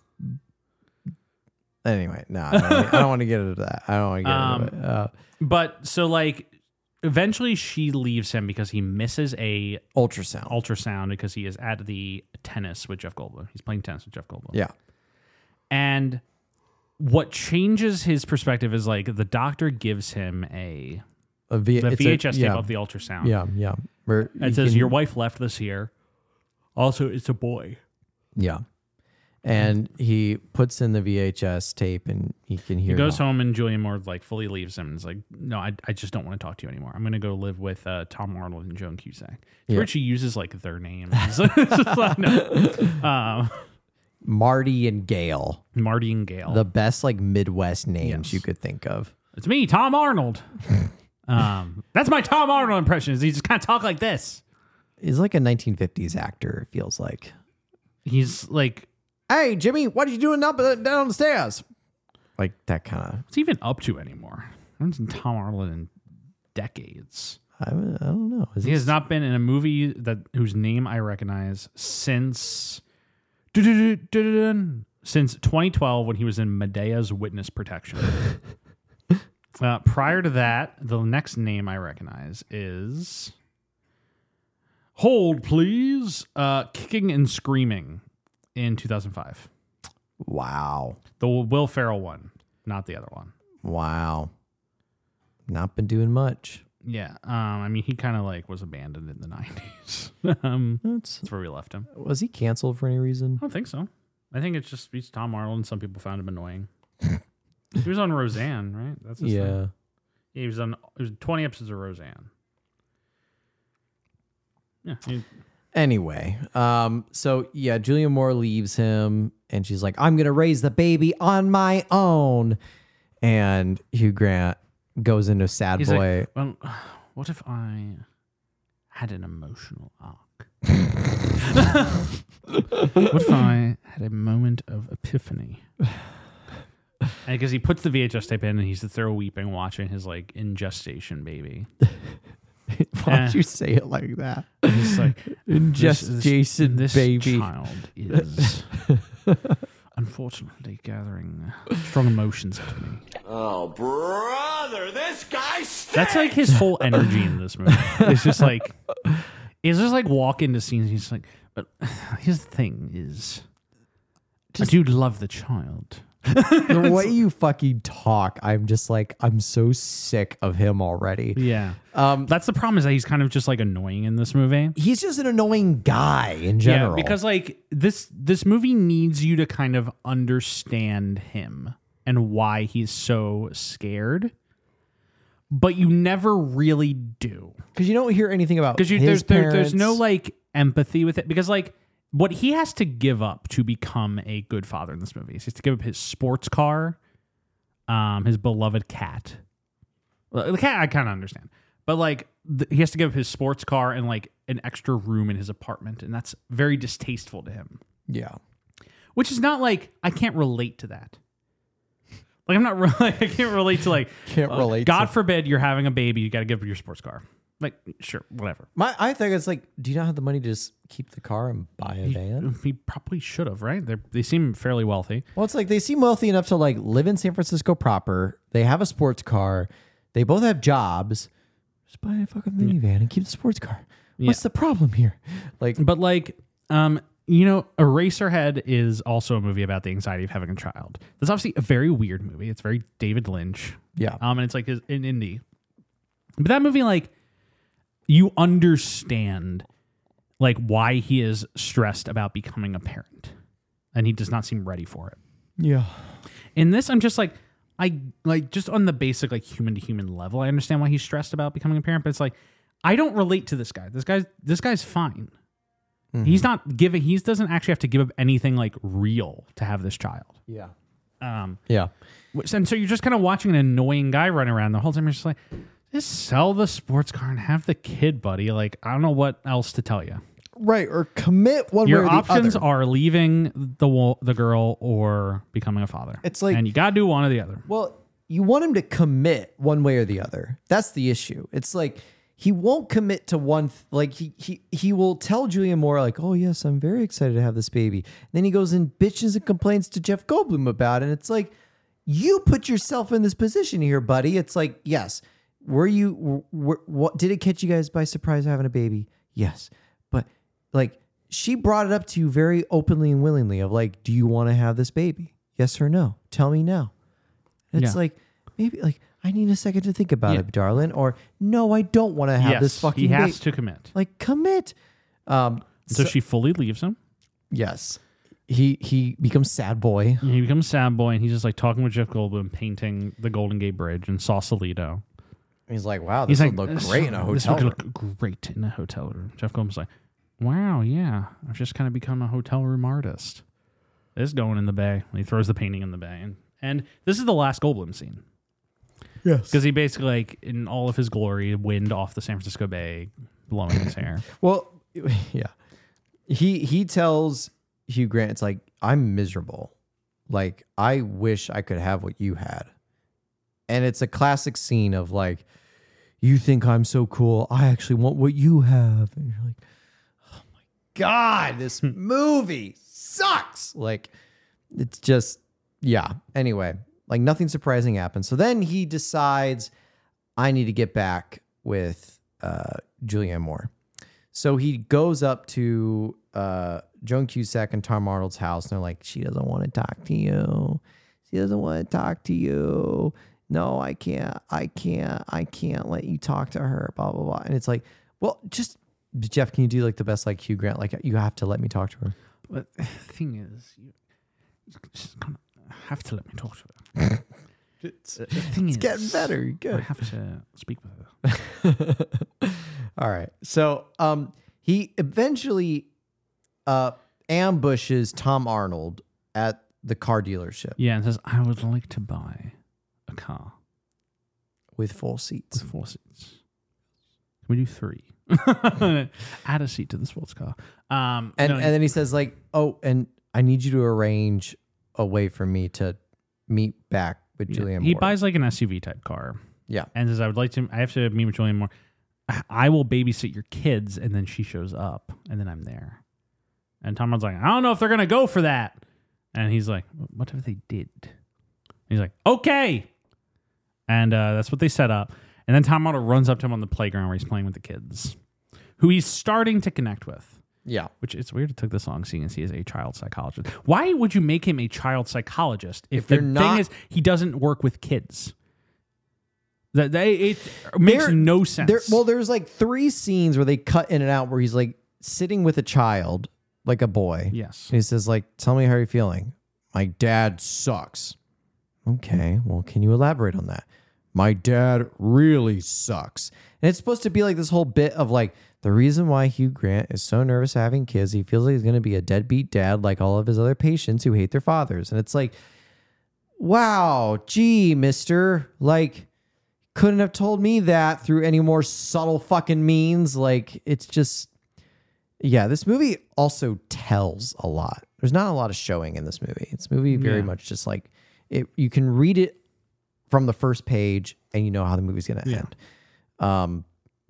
Anyway, no, I don't, I don't want to get into that. I don't want to get Um, into it. Uh, but so like, eventually she leaves him because he misses a ultrasound. ultrasound because he is at the tennis with Jeff Goldblum. He's playing tennis with Jeff Goldblum. Yeah. And what changes his perspective is like the doctor gives him a A V- the it's V H a- S tape yeah. of the ultrasound. Yeah, yeah. Where you It says can- your wife left this here. Also, it's a boy. Yeah. And he puts in the V H S tape and he can hear He goes it all. home and Julianne Moore like fully leaves him and is like, no, I, I just don't want to talk to you anymore. I'm going to go live with uh, Tom Arnold and Joan Cusack. Yeah. Where she uses like their names. It's just like, no. um, Marty and Gail. Marty and Gail. The best like Midwest names Yes. you could think of. It's me, Tom Arnold. um, that's my Tom Arnold impression. Is he just kind of talk like this. He's like a nineteen fifties actor, it feels like. He's like, hey, Jimmy, what are you doing up uh, down the stairs? Like that kind of. what's he even up to anymore? I haven't seen Tom Arnold in decades. I, I don't know. Is He has not been in a movie that whose name I recognize since since twenty twelve when he was in Medea's Witness Protection. uh, prior to that, the next name I recognize is hold please, uh, Kicking and Screaming in two thousand five. Wow. The Will Ferrell one, not the other one. Wow. Not been doing much. Yeah, um, I mean, he kind of like was abandoned in the nineties. um, That's, that's where we left him. was he canceled for any reason? I don't think so. I think it's just he's Tom Arnold, and some people found him annoying. He was on Roseanne, right? That's his Yeah. thing. Yeah, he was on. It was twenty episodes of Roseanne. Yeah. he- Anyway, um, so yeah, Julia Moore leaves him and she's like, I'm gonna raise the baby on my own. And Hugh Grant goes into sad he's boy. like, well, what if I had an emotional arc? What if I had a moment of epiphany? Because he puts the V H S tape in and he's there weeping, watching his like in gestation baby. Why'd Eh. you say it like that? He's like, Ingestation this, this baby. child is unfortunately gathering strong emotions into me. Oh, brother, this guy stinks. That's like his whole energy in this movie. It's just like, it's just like walk into scenes. He's like, but here's the thing: is I do love the child. The way you fucking talk, I'm just like, I'm so sick of him already. Yeah, Um, that's the problem. Is that he's kind of just like annoying in this movie. he's just an annoying guy in general. Yeah, because like this this movie needs you to kind of understand him and why he's so scared, but you never really do. Because you don't hear anything about Because his there's there, parents. there's no like empathy with it. Because like what he has to give up to become a good father in this movie is he has to give up his sports car, um, his beloved cat. Well, the cat I kind of understand, but like th- he has to give up his sports car and like an extra room in his apartment, and that's very distasteful to him. Yeah. Which is not like I can't relate to that. Like I'm not really, I can't relate to like Can't uh, relate God to- forbid you're having a baby, you got to give up your sports car. Like sure, whatever. My, I think it's like, do you not have the money to just keep the car and buy a van? He probably should have, right? They they seem fairly wealthy. Well, it's like they seem wealthy enough to like live in San Francisco proper. They have a sports car. They both have jobs. Just buy a fucking minivan and keep the sports car. What's Yeah. the problem here? Like, But like, um, you know, Eraserhead is also a movie about the anxiety of having a child. That's obviously a very weird movie. It's very David Lynch. yeah. Um, and it's like his, an indie. But that movie, like, you understand like why he is stressed about becoming a parent, and he does not seem ready for it. Yeah. In this, I'm just like, I like just on the basic like human to human level, I understand why he's stressed about becoming a parent, but it's like I don't relate to this guy. This guy's this guy's fine. Mm-hmm. He's not giving. He doesn't actually have to give up anything like real to have this child. Yeah. Um, Yeah. which- and so you're just kind of watching an annoying guy run around the whole time. You're just like, just sell the sports car and have the kid, buddy. Like I don't know what else to tell you. Right. Or commit one Your way or the options other. are leaving the wo- the girl or becoming a father. It's like- and you gotta do one or the other. Well, you want him to commit one way or the other. That's the issue. It's like he won't commit to one. Th- like he he he will tell Julianne Moore like, "Oh yes, I'm very excited to have this baby." And then he goes and bitches and complains to Jeff Goldblum about it. And it's like you put yourself in this position here, buddy. It's like yes, were you? Were, what did it catch you guys by surprise having a baby? Yes, but like she brought it up to you very openly and willingly of like, do you want to have this baby? Yes or no? Tell me now. It's Yeah. like maybe like I need a second to think about Yeah. it, darling. Or no, I don't want to have yes, this fucking. he has ba- to commit. like commit. Um, So, So- she fully leaves him. Yes. He he becomes sad boy. He becomes sad boy, and he's just like talking with Jeff Goldblum, painting the Golden Gate Bridge in Sausalito. He's like, wow, this He's would like, look "This- great in a This hotel would room. look great in a hotel room. Jeff Goldblum's like, wow, yeah, I've just kind of become a hotel room artist. It's going in the bay. And he throws the painting in the bay, and and this is the last Goldblum scene. Yes. Because he basically, like, in all of his glory, wind off the San Francisco Bay, blowing his hair. Well, yeah. He he tells Hugh Grant, it's like, I'm miserable. Like, I wish I could have what you had. And it's a classic scene of like, you think I'm so cool. I actually want what you have. And you're like, oh my God, this movie sucks. Like, it's just, yeah. Anyway, like nothing surprising happens. So then he decides, I need to get back with uh, Julianne Moore. So he goes up to uh, Joan Cusack and Tom Arnold's house, and they're like, she doesn't want to talk to you. She doesn't want to talk to you. No, I can't. I can't. I can't let you talk to her, blah, blah, blah. And it's like, well, just, Jeff, can you do like the best like Hugh Grant? Like, you have to let me talk to her. But the thing is, you just kind of have to let me talk to her. It's, the thing it's is, getting better. You're good. I have to speak with her. All right. So um, he eventually uh, ambushes Tom Arnold at the car dealership. Yeah, and says, I would like to buy a car. With four seats. With four seats. Can we do three? Add a seat to the sports car. Um, And no, and then he says like, oh, and I need you to arrange a way for me to meet back with yeah, Julianne Moore. he buys like an S U V type car. Yeah. And says, I would like to, I have to meet with Julianne Moore. I will babysit your kids. And then she shows up and then I'm there. And Tom Arnold's like, I don't know if they're going to go for that. And he's like, what if they did? He's like, okay. And uh, that's what they set up. And then Tom Arnold runs up to him on the playground where he's playing with the kids, who he's starting to connect with. Yeah. Which it's weird it took this long, seeing as he is a child psychologist. Why would you make him a child psychologist if, If the you're not- thing is he doesn't work with kids? That they it makes There- no sense. There, well, there's like three scenes where they cut in and out where he's like sitting with a child, like a boy. Yes. And he says like, tell me how you're feeling. My dad sucks. Okay. Well, can you elaborate on that? My dad really sucks. And it's supposed to be like this whole bit of like the reason why Hugh Grant is so nervous having kids. He feels like he's going to be a deadbeat dad like all of his other patients who hate their fathers. And it's like, wow, gee, mister, like, couldn't have told me that through any more subtle fucking means. Like, it's just, yeah, this movie also tells a lot. There's not a lot of showing in this movie. It's movie very Yeah. much just like it. You can read it from the first page and you know how the movie's going to Yeah. end. Um,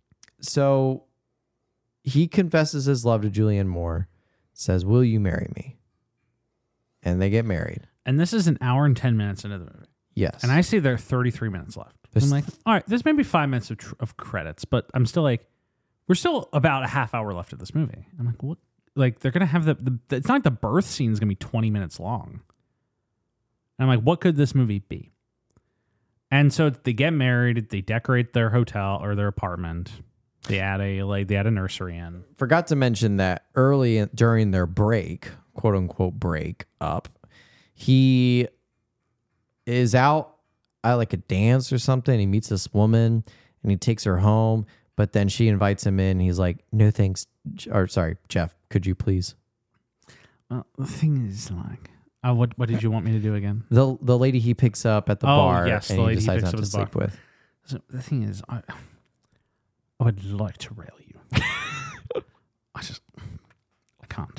so he confesses his love to Julianne Moore, says, will you marry me? And they get married. And this is an hour and ten minutes into the movie. Yes. And I see there are thirty-three minutes left. There's- I'm like, all right, there's maybe five minutes of, tr- of credits, but I'm still like, we're still about a half hour left of this movie. I'm like, what? Like, they're going to have the, the, the, it's not like the birth scene is going to be twenty minutes long. And I'm like, what could this movie be? And so they get married, they decorate their hotel or their apartment. They add a, like, they add a nursery in. Forgot to mention that early in, during their break, quote unquote break up, he is out at like a dance or something. He meets this woman and he takes her home, but then she invites him in. He's like, no thanks. Or sorry, Jeff, could you please? Well, the thing is, like, uh, what what did you want me to do again? The the lady he picks up at the Oh, bar yes, the and he lady he decides picks not up to at the bar. sleep with. So the thing is, I I would like to rail you. I just I can't.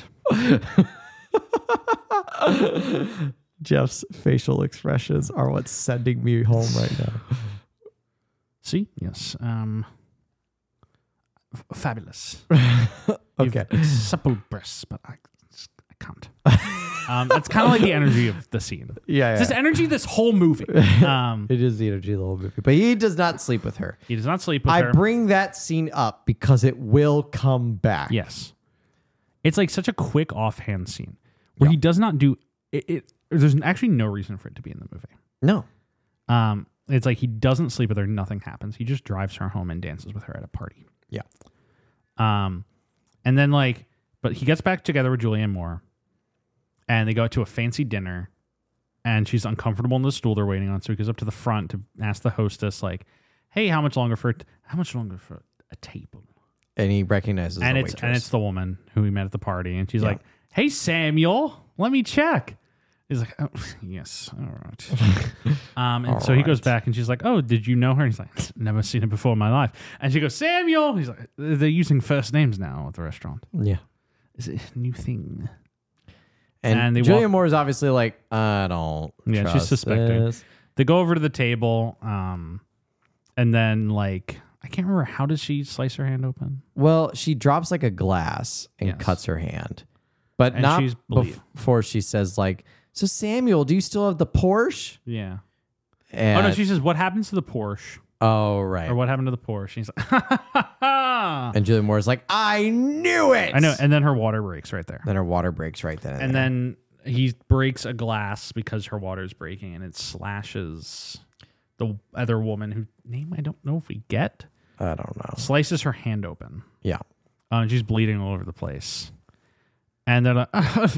Jeff's facial expressions are what's sending me home right now. See, yes, um, f- fabulous. Okay. You've supple breasts, but I, I can't. um, that's kind of like the energy of the scene. Yeah, It's this yeah. energy, this whole movie. Um, It is the energy of the whole movie. But he does not sleep with her. he does not sleep with I her. bring that scene up because it will come back. Yes, it's like such a quick offhand scene where he does not do it, it. There's actually no reason for it to be in the movie. No. Um, it's like he doesn't sleep with her. Nothing happens. He just drives her home and dances with her at a party. Yeah. Um, and then like But he gets back together with Julianne Moore, and they go to a fancy dinner, and she's uncomfortable in the stool they're waiting on. So he goes up to the front to ask the hostess, like, "Hey, how much longer for t- how much longer for a table?" And he recognizes and the it's waitress. and it's the woman who we met at the party, and she's Yeah. like, "Hey, Samuel, let me check." He's like, "Oh, yes, all right." um, and All so he goes right. back, and she's like, "Oh, did you know her?" And he's like, "Never seen her before in my life." And she goes, "Samuel." He's like, "They're using first names now at the restaurant. Yeah. Is it a new thing?" And, And they Julianne walk- Moore is obviously like, I don't Yeah, trust she's suspecting. this. They go over to the table, um, and then like I can't remember, how does she slice her hand open? Well, she drops like a glass and Yes. cuts her hand. But And not she's bleeding. before she says like, "So Samuel, do you still have the Porsche?" Yeah. And, oh no, she says, "What happens to the Porsche?" Oh, right. Or what happened to the Porsche? She's like, And Julianne Moore is like, "I knew it." I know. And then her water breaks right there. Then her water breaks right then. And then he breaks a glass because her water is breaking, and it slashes the other woman whose name I don't know if we get. I don't know. Slices her hand open. Yeah. Uh, and she's bleeding all over the place. And then, uh,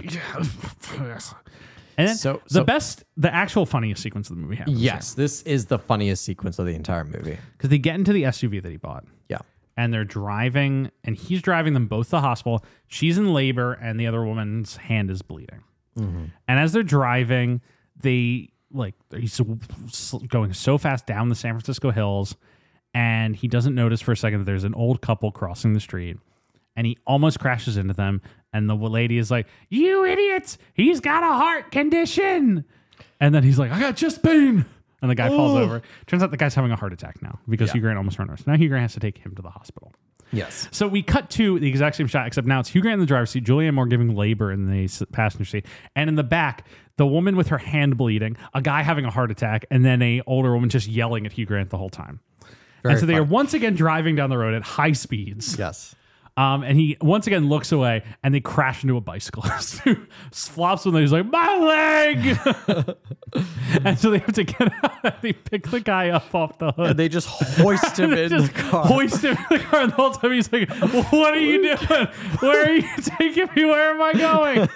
and then So- the so- best, the actual funniest sequence of the movie happens. Yes, this is the funniest sequence of the entire movie. Because they get into the S U V that he bought. Yeah. And they're driving, and he's driving them both to the hospital. She's in labor, and the other woman's hand is bleeding. Mhm. And as they're driving, they like he's so- so- going so fast down the San Francisco hills, and he doesn't notice for a second that there's an old couple crossing the street, and he almost crashes into them. And the lady is like, "You idiots! He's got a heart condition." And then he's like, "I got chest pain." And the guy falls Ooh. over. Turns out the guy's having a heart attack now because Yeah. Hugh Grant almost ran over. So now Hugh Grant has to take him to the hospital. Yes. So we cut to the exact same shot, except now it's Hugh Grant in the driver's seat, Julianne Moore giving labor in the s- passenger seat, and in the back, the woman with her hand bleeding, a guy having a heart attack, and then a older woman just yelling at Hugh Grant the whole time. Very and so they are funny. once again driving down the road at high speeds. Yes. Um, and he once again looks away, and they crash into a bicyclist who flops when he's like, "My leg!" And so they have to get out. And they pick the guy up off the hood. And they just hoist him They in just the car. Hoist him in the car, and the whole time he's like, "What are you doing? Where are you taking me? Where am I going?"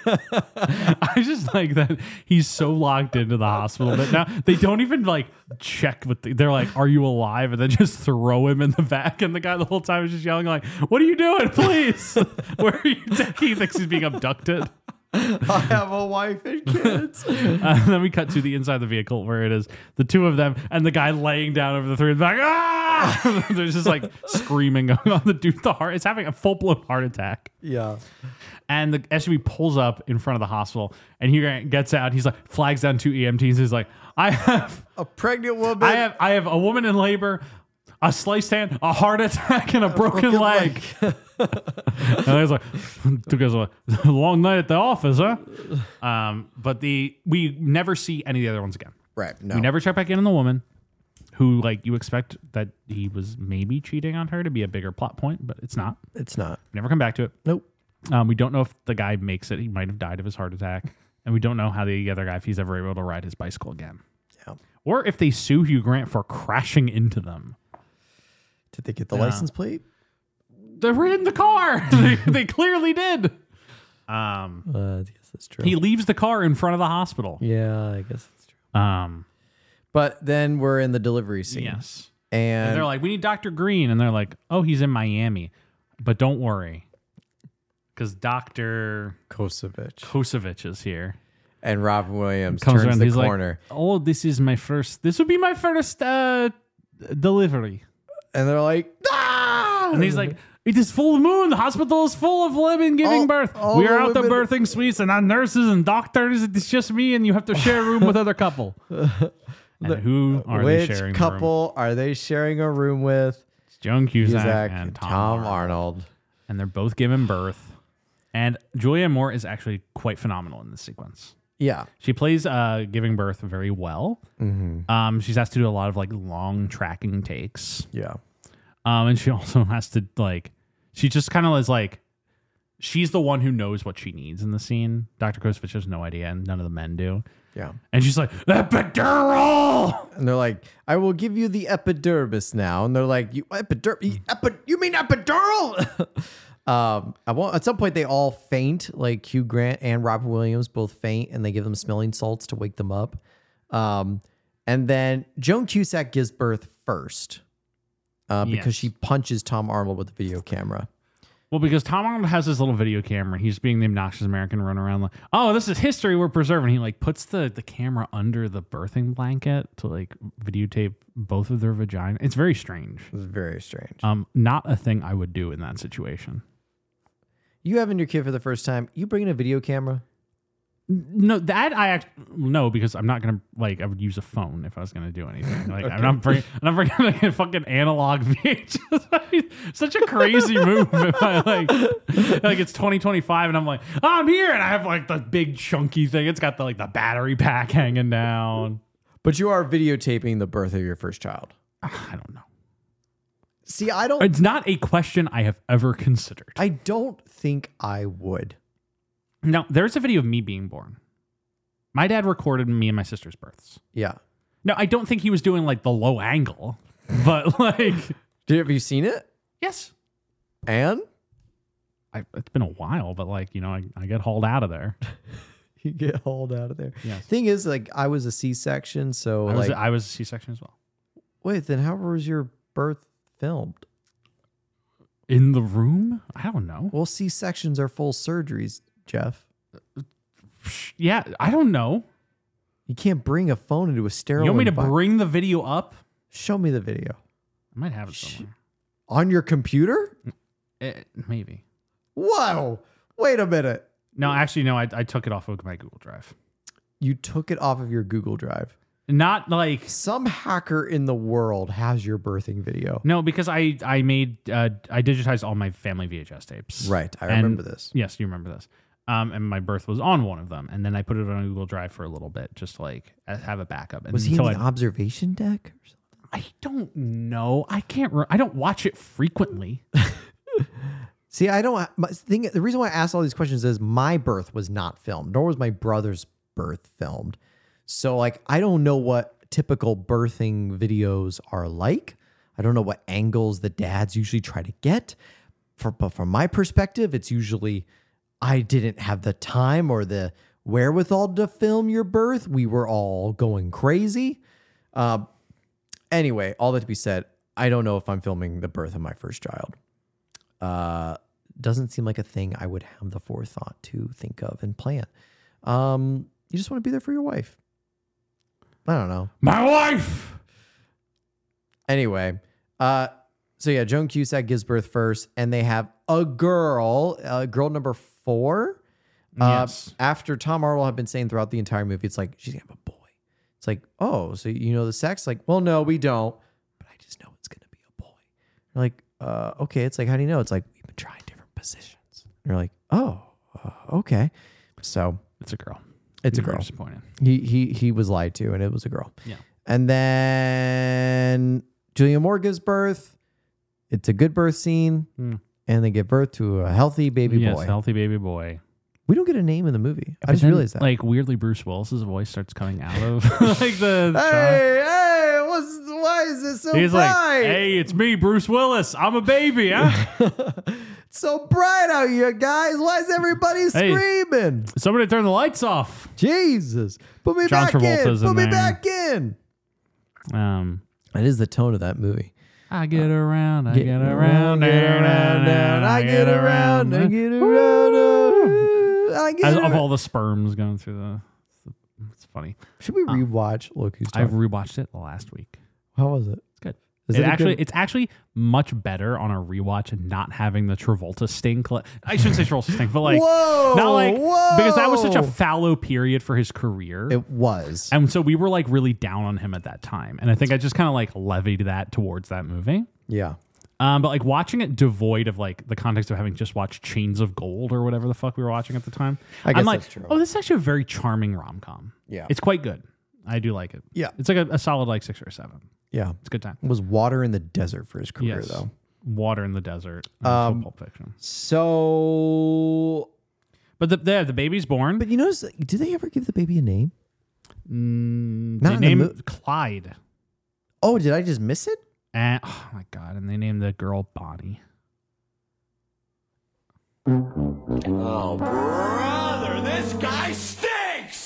I just like that he's so locked into the hospital that now they don't even like check with. The, they're like, "Are you alive?" And then just throw him in the back, and the guy the whole time is just yelling like, "What are you doing? Please, where are you taking?" He thinks he's being abducted. I have a wife and kids. Uh, and then we cut to the inside of the vehicle where it is the two of them and the guy laying down over the three of them, like, "Ah!" They're just like screaming on the dude. The heart is having a full blown heart attack. Yeah. And the S U V pulls up in front of the hospital, and he gets out. He's like, flags down two E M Ts. He's like, "I have A pregnant woman. I have, I have a woman in labor, a sliced hand, a heart attack, and a broken, broken leg." And I was like, "Took us a long night at the office, huh?" Um, but the we never see any of the other ones again. Right. No. We never check back in on the woman, who like you expect that he was maybe cheating on her to be a bigger plot point, but it's not. It's not. Never come back to it. Nope. Um, we don't know if the guy makes it. He might have died of his heart attack, and we don't know how the other guy, if he's ever able to ride his bicycle again. Yeah. Or if they sue Hugh Grant for crashing into them. Did they get the Yeah. license plate? They were in the car. they, they clearly did. Um, Uh, yes, that's true. he leaves the car in front of the hospital. yeah, I guess that's true. Um, But then we're in the delivery scene. yes. And, And they're like, "We need Doctor Green," and they're like, "Oh, he's in Miami, but don't worry, because Doctor Kosovich Kosovich is here." and Robin Williams Comes turns around, the he's corner. like, "Oh, this is my first. This would be my first uh, delivery." And they're like, ah! And he's like, "It is full moon. The hospital is full of women giving All- birth. all We are the out the women- birthing suites and not nurses and doctors. It's just me, and you have to share a room with other couple." And who are Which they sharing? couple are they sharing a room with? It's Joan Cusack, Cusack and Tom, Tom Arnold. Arnold. And they're both giving birth. And Julianne Moore is actually quite phenomenal in this sequence. Yeah. She plays uh, giving birth very well. Mm-hmm. Um, she's asked to do a lot of like long tracking takes. Yeah. Um, and she also has to like, she just kind of is like, she's the one who knows what she needs in the scene. Doctor Kosovich has no idea, and none of the men do. Yeah. And she's like, "Epidural!" And they're like, I will give you the epidermis now. And they're like, you epidur- epi- you mean epidural? Um, I won't, at some point they all faint, like Hugh Grant and Robin Williams both faint, and they give them smelling salts to wake them up. Um, and then Joan Cusack gives birth first, uh, because Yes. she punches Tom Arnold with a video camera. Well, because Tom Arnold has his little video camera. He's being the obnoxious American running around like, oh, this is history we're preserving. He like puts the, the camera under the birthing blanket to like videotape both of their vagina. It's very strange. It's very strange. Um, not a thing I would do in that situation. You having your kid for the first time, you bringing a video camera? No, that I act no because I'm not gonna like I would use a phone if I was gonna do anything. Like Okay. I'm not bringing I'm not bringing like a fucking analog V H S. Such a crazy move. If I like like it's twenty twenty-five and I'm like oh, I'm here and I have like the big chunky thing. It's got the like the battery pack hanging down. But you are videotaping the birth of your first child. I don't know. See, I don't. It's not a question I have ever considered. I don't think I would. Now, there's a video of me being born. My dad recorded me and my sister's births. Yeah. No, I don't think he was doing like the low angle, but like, Did have you seen it? yes, And I, it's been a while, but like you know, I, I get hauled out of there. you get hauled out of there. Yes. Thing is, like, I was a C-section, so I was like, I was a C-section as well. wait, then how was your birth filmed? In the room? I don't know. Well, C-sections are full surgeries, Jeff. Yeah, I don't know. You can't bring a phone into a sterile. You want me to envi- bring the video up? Show me the video I might have it somewhere. on your computer. Eh, maybe. Whoa! Wait a minute. No, actually, no. I, I took it off of my Google Drive. You took it off of your Google Drive. Not like Some hacker in the world has your birthing video. no, because I I made uh, I digitized all my family V H S tapes. Right, I And- remember this. Yes, you remember this. Um, and my birth was on one of them, and then I put it on a Google Drive for a little bit, just to, like uh, have a backup. And Was he in until the I, observation deck? Or something? I don't know. I can't. Re- I don't watch it frequently. See, I don't. My thing. The reason why I asked all these questions is my birth was not filmed, nor was my brother's birth filmed. So, like, I don't know what typical birthing videos are like. I don't know what angles the dads usually try to get. For, but from my perspective, it's usually I didn't have the time or the wherewithal to film your birth. We were all going crazy. Uh, anyway, all that to be said, I don't know if I'm filming the birth of my first child. Uh, doesn't seem like a thing I would have the forethought to think of and plan. Um, you just want to be there for your wife. I don't know. My wife. Anyway, uh, so yeah, Joan Cusack gives birth first, and they have a girl, uh, girl number four. Uh, Yes. After Tom Arnold had been saying throughout the entire movie, it's like she's gonna have a boy. It's like, oh, so you know the sex? Like, well, no, we don't, but I just know it's gonna be a boy. You're like, uh, okay. It's like, how do you know? It's like we've been trying different positions. And you're like, oh, uh, okay. So It's a girl. it's a Very girl. Disappointed. He he he was lied to, and it was a girl. Yeah. And then Julia Moore gives birth. It's a good birth scene, Hmm. and they give birth to a healthy baby yes, boy. healthy baby boy. We don't get a name in the movie. I But just then, realized that. Like weirdly, Bruce Willis's voice starts coming out of like the. hey, hey, what's why is it so He's bright? like, "Hey, it's me, Bruce Willis. I'm a baby, huh? It's so bright out here, guys. Why is everybody Hey. screaming? Somebody turn the lights off." Jesus, put me John back in. Travolta's Put in me there. back in. Um, That is the tone of that movie. I get around, I Get get around, get around, down. I get around, I get around. uh, I get As of around. all the sperms going through the, it's funny. Should we rewatch Look Who's I've Talking? rewatched it last week. How was it? It's good. Is It it a actually, good- it's actually much better on a rewatch and not having the Travolta stink. Like- I shouldn't say Travolta stink, but like, Whoa, not like because that was such a whoa. fallow period for his career. It was. And so we were like really down on him at that time. And I think I just kind of like levied that towards that movie. Yeah. Um, but like watching it devoid of like the context of having just watched Chains of Gold or whatever the fuck we were watching at the time. I guess I'm like, that's true. oh, this is actually a very charming rom com. Yeah. It's quite good. I do like it. Yeah. It's like a, a solid like six or a seven. Yeah. It's a good time. It was Water in the Desert for his career, Yes. though. Water in the Desert. Um, Pulp Fiction. So, But the, the the baby's born. but you notice, did they ever give the baby a name? Mm, Not they in the named mo- Clyde. Oh, did I just miss it? And oh my god! And they named the girl Bonnie. Oh, brother, this guy stinks!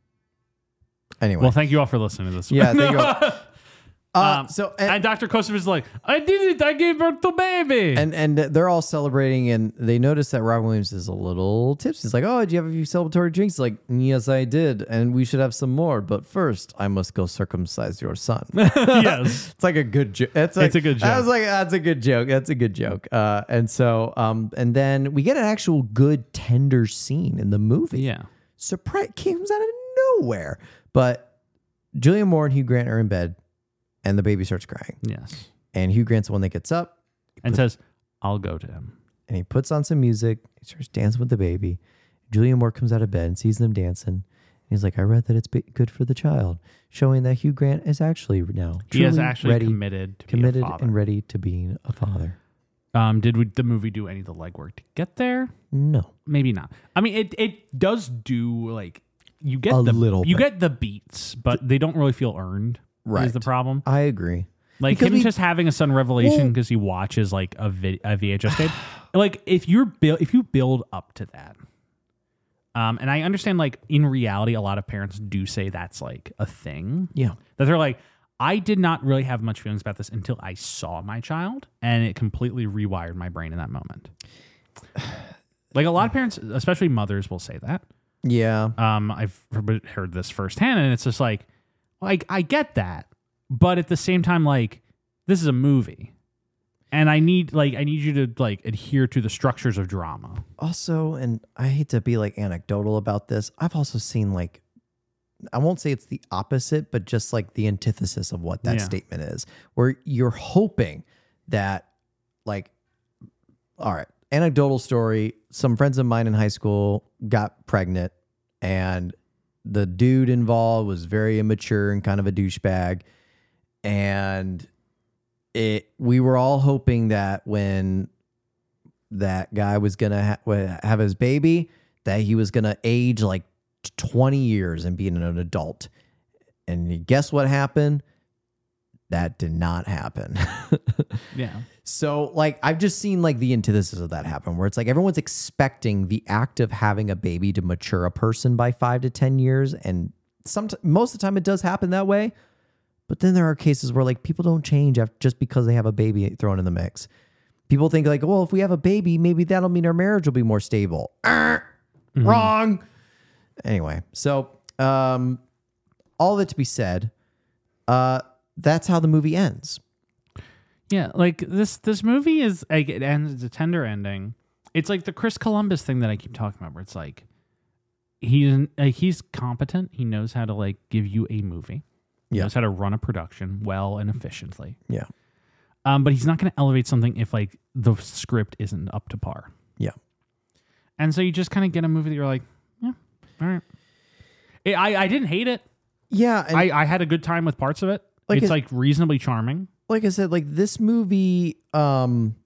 Anyway. Well, thank you all for listening to this. Yeah, thank you all. Uh, um, so and, and Doctor Kosoff is like, I did it. I gave birth to baby. And and they're all celebrating, and they notice that Robin Williams is a little tipsy. He's like, "Oh, did you have a few celebratory drinks?" He's like, "Yes, I did, and we should have some more. But first, I must go circumcise your son." Yes, it's like a good joke. It's, like, it's a good joke. I was like, "That's a good joke. That's a good joke." Uh, and so, um, and then we get an actual good tender scene in the movie. Yeah, surprise comes out of nowhere. But Julianne Moore and Hugh Grant are in bed. And the baby starts crying. Yes. And Hugh Grant's the one that gets up. And says, I'll go to him. And he puts on some music. He starts dancing with the baby. Julianne Moore comes out of bed and sees them dancing. And he's like, I read that it's good for the child. Showing that Hugh Grant is actually now He is actually ready, committed to committed be a father. and ready to being a father. Um, did we, the movie do any of the legwork to get there? No. Maybe not. I mean, it, it does do, like, you get A the little you bit. get the beats, but they don't really feel earned. Right. Is the problem. I agree. Like Because him we- just having a sudden revelation Well- because he watches like a, vi- a V H S tape. Like if you're build if you build up to that, um, and I understand like in reality, a lot of parents do say that's like a thing. Yeah. That they're like, I did not really have much feelings about this until I saw my child, and it completely rewired my brain in that moment. Like a lot of parents, especially mothers, will say that. Yeah. Um, I've heard this firsthand, and it's just like, like I get that, but at the same time, like this is a movie, and I need like I need you to like adhere to the structures of drama. Also, and I hate to be like anecdotal about this, I've also seen like, I won't say it's the opposite, but just like the antithesis of what that Yeah. statement is, where you're hoping that, like, all right, anecdotal story. Some friends of mine in high school got pregnant, and the dude involved was very immature and kind of a douchebag. And it, we were all hoping that when that guy was going to ha- have his baby, that he was going to age like twenty years and be an adult. And guess what happened? That did not happen. Yeah. So like I've just seen like the antithesis of that happen, where it's like everyone's expecting the act of having a baby to mature a person by five to ten years. And some, most of the time it does happen that way. But then there are cases where like people don't change after, just because they have a baby thrown in the mix. People think like, well, if we have a baby, maybe that'll mean our marriage will be more stable. Arr, Mm-hmm. Wrong. Anyway, so um, all of it to be said, uh, that's how the movie ends. Yeah, like this this movie is like it ends. It's a tender ending. It's like the Chris Columbus thing that I keep talking about, where it's like he's like, he's competent. He knows how to like give you a movie. He Yeah. knows how to run a production well and efficiently. Yeah. Um, but he's not going to elevate something if like the script isn't up to par. Yeah. And so you just kind of get a movie that you're like, yeah, all right. It, I I didn't hate it. Yeah. And I I had a good time with parts of it. Like it's it- like reasonably charming. like I said, like this movie, um,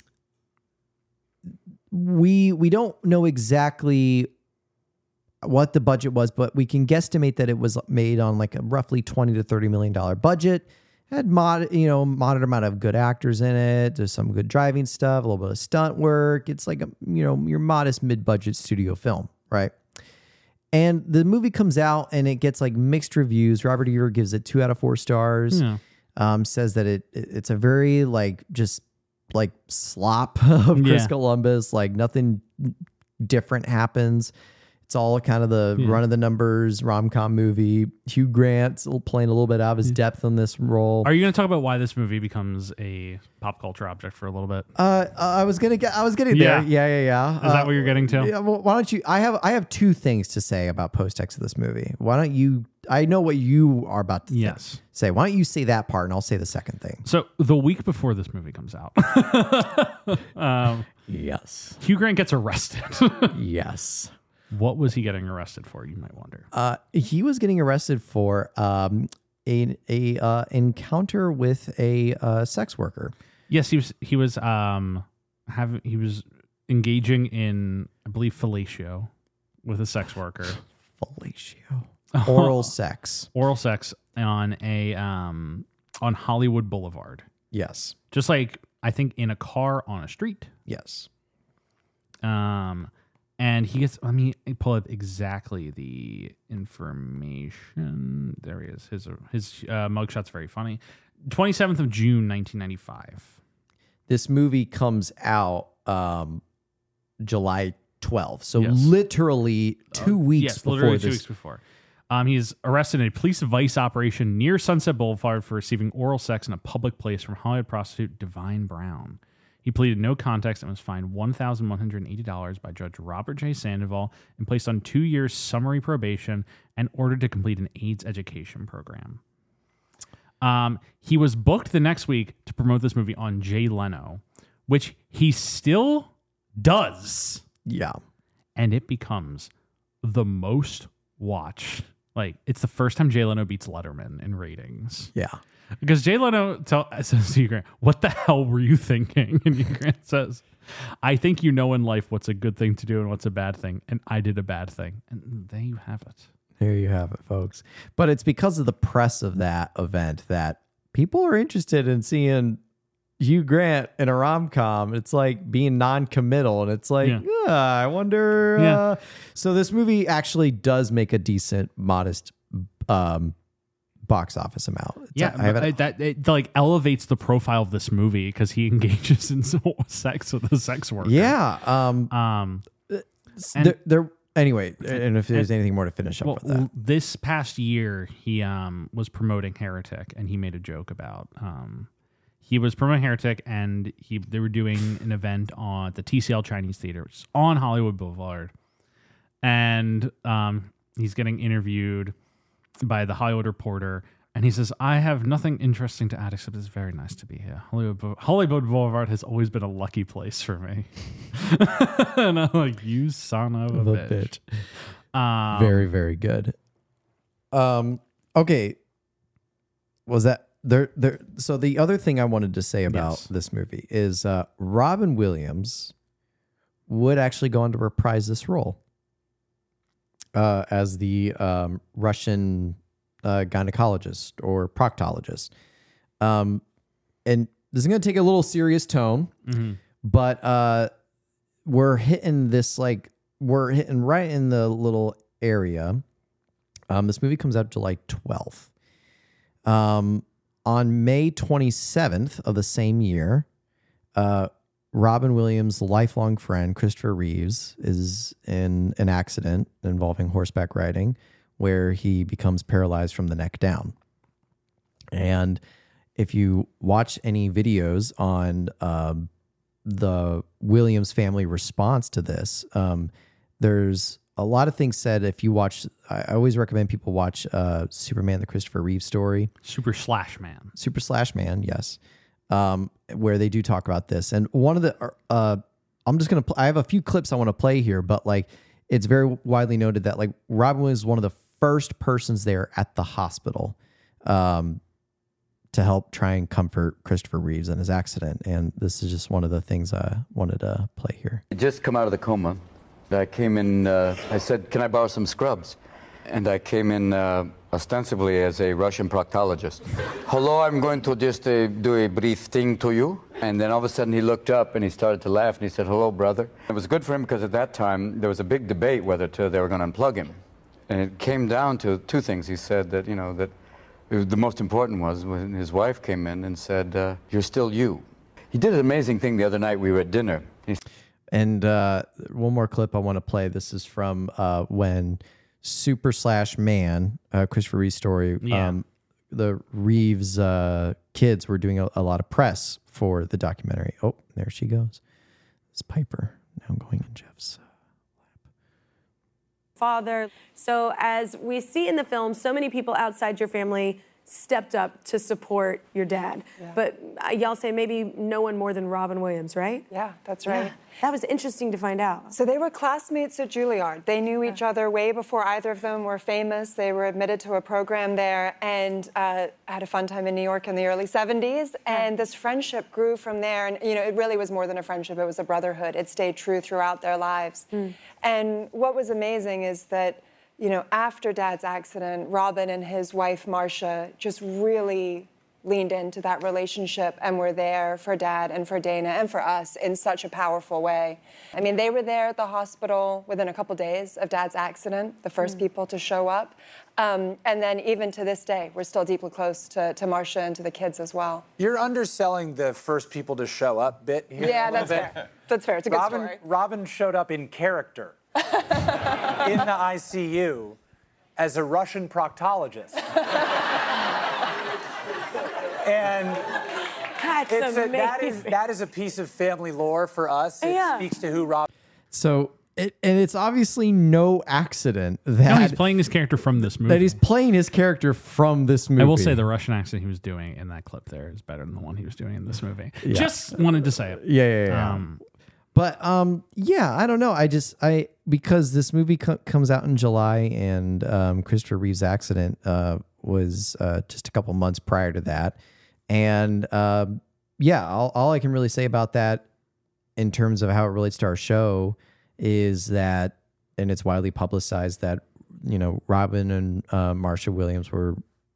we we don't know exactly what the budget was, but we can guesstimate that it was made on like a roughly twenty to thirty million dollar budget. Had mod, you know, moderate amount of good actors in it. There's some good driving stuff, a little bit of stunt work. It's like a, you know, your modest mid-budget studio film, right? And the movie comes out and it gets like mixed reviews. Robert E. Hoover gives it two out of four stars. Yeah. Um, says that it, it it's a very like just like slop of Chris Yeah. Columbus. Like nothing different happens. It's all kind of the Yeah. run of the numbers rom-com movie. Hugh Grant's playing a little bit out of his depth in this role. Are you going to talk about why this movie becomes a pop culture object for a little bit? Uh, I was gonna get. I was getting Yeah. there. Yeah, yeah, yeah. Is that Uh, what you're getting to? Yeah. Well, why don't you? I have. I have two things to say about post text of this movie. Why don't you? I know what you are about to Yes. th- say. Why don't you say that part, and I'll say the second thing. So the week before this movie comes out, um, Yes. Hugh Grant gets arrested. Yes. What was he getting arrested for? You might wonder. Uh, he was getting arrested for um a a uh, encounter with a uh, sex worker. Yes, he was. He was. Um, have he was engaging in, I believe, fellatio with a sex worker. Fellatio. Oral sex. Oral sex on a um on Hollywood Boulevard. Yes. Just like I think in a car on a street. Yes. Um, and he gets, let me pull up exactly the information. There he is. His, his uh, mugshot's very funny. twenty-seventh of June, nineteen ninety-five. This movie comes out um, July twelfth. So Yes. literally two Uh, weeks yes, before literally this. two weeks before. Um, he's arrested in a police vice operation near Sunset Boulevard for receiving oral sex in a public place from Hollywood prostitute Divine Brown. He pleaded no contest and was fined one thousand one hundred eighty dollars by Judge Robert J. Sandoval and placed on two years summary probation and ordered to complete an AIDS education program. Um, he was booked the next week to promote this movie on Jay Leno, which he still does. Yeah. And it becomes the most watched. Like, it's the first time Jay Leno beats Letterman in ratings. Yeah. Because Jay Leno tell, says to Hugh Grant, what the hell were you thinking? And Hugh Grant says, I think you know in life what's a good thing to do and what's a bad thing. And I did a bad thing. And there you have it. There you have it, folks. But it's because of the press of that event that people are interested in seeing Hugh Grant in a rom-com. It's like being non-committal. And it's like, Yeah. yeah, I wonder. Yeah. Uh, so this movie actually does make a decent, modest um, box office amount. It's, Yeah, I haven't- but that it, like elevates the profile of this movie because he engages in sex with a sex worker. yeah. Um, Um. and- there, there, anyway, and if there's anything more to finish up Well, with that. l- this past year, he um was promoting Heretic, and he made a joke about um he was promoting Heretic, and he they were doing an event on the T C L Chinese Theater, which is on Hollywood Boulevard, and um he's getting interviewed by the Hollywood Reporter, and he says, "I have nothing interesting to add except it's very nice to be here. Hollywood Bou- Hollywood Boulevard has always been a lucky place for me." And I'm like, "You son of a Of a bitch." bitch. Um, Very, very good. Um. Okay. Was that there? There. So the other thing I wanted to say about Yes. this movie is uh, Robin Williams would actually go on to reprise this role uh, as the um, Russian uh, gynecologist or proctologist. Um, and this is going to take a little serious tone, Mhm. but uh, we're hitting this like we're hitting right in the little area. Um, this movie comes out July twelfth. Um, on May twenty-seventh of the same year, uh, Robin Williams' lifelong friend, Christopher Reeves, is in an accident involving horseback riding where he becomes paralyzed from the neck down. And if you watch any videos on um, the Williams family response to this, um, there's a lot of things said. If you watch, I I always recommend people watch uh, Superman, the Christopher Reeve story. Super Slash Man. Super Slash Man, yes. Um, where they do talk about this. And one of the, uh, I'm just going to, pl- I have a few clips I want to play here, but like, it's very widely noted that like Robin was one of the first persons there at the hospital um, to help try and comfort Christopher Reeves in his accident. And this is just one of the things I wanted to play here. I just come out of the coma. I came in, uh, I said, can I borrow some scrubs? And I came in uh, ostensibly as a Russian proctologist. Hello, I'm going to just uh, do a brief thing to you. And then all of a sudden he looked up and he started to laugh and he said, hello, brother. It was good for him because at that time there was a big debate whether to, they were going to unplug him. And it came down to two things. He said that, you know, that the most important was when his wife came in and said, uh, you're still you. He did an amazing thing the other night. We were at dinner. He And uh, one more clip I want to play. This is from uh, when Super Slash Man, uh, Christopher Reeve's story. Yeah. Um, the Reeves uh, kids were doing a, a lot of press for the documentary. Oh, there she goes. It's Piper now going in Jeff's. Father. So as we see in the film, so many people outside your family stepped up to support your dad. Yeah. But uh, y'all say maybe no one more than Robin Williams, right? Yeah, that's right. Yeah. That was interesting to find out. So they were classmates at Juilliard. They knew each other way before either of them were famous. They were admitted to a program there and uh, had a fun time in New York in the early seventies. And this friendship grew from there. And, you know, it really was more than a friendship. It was a brotherhood. It stayed true throughout their lives. Mm. And what was amazing is that, you know, after Dad's accident, Robin and his wife, Marcia, just really leaned into that relationship and were there for Dad and for Dana and for us in such a powerful way. I mean, they were there at the hospital within a couple days of Dad's accident, the first mm. people to show up. Um, and then even to this day, we're still deeply close to, to Marcia and to the kids as well. You're underselling the first people to show up bit here. Yeah, that's bit. fair. That's fair. It's a good Robin, story. Robin showed up in character in the I C U as a Russian proctologist. And That's it's a, amazing. that is that is a piece of family lore for us. It Yeah. speaks to who Rob. So, it, and it's obviously no accident that No, he's playing his character from this movie. that he's playing his character from this movie. I will say the Russian accent he was doing in that clip there is better than the one he was doing in this movie. Yeah. Just wanted to say it. Yeah, yeah, yeah. Um, But um, yeah, I don't know. I just I because this movie co- comes out in July, and um, Christopher Reeve's accident uh, was uh, just a couple months prior to that, and um, yeah, all, all I can really say about that in terms of how it relates to our show is that, and it's widely publicized that you know Robin and uh, Marcia Williams were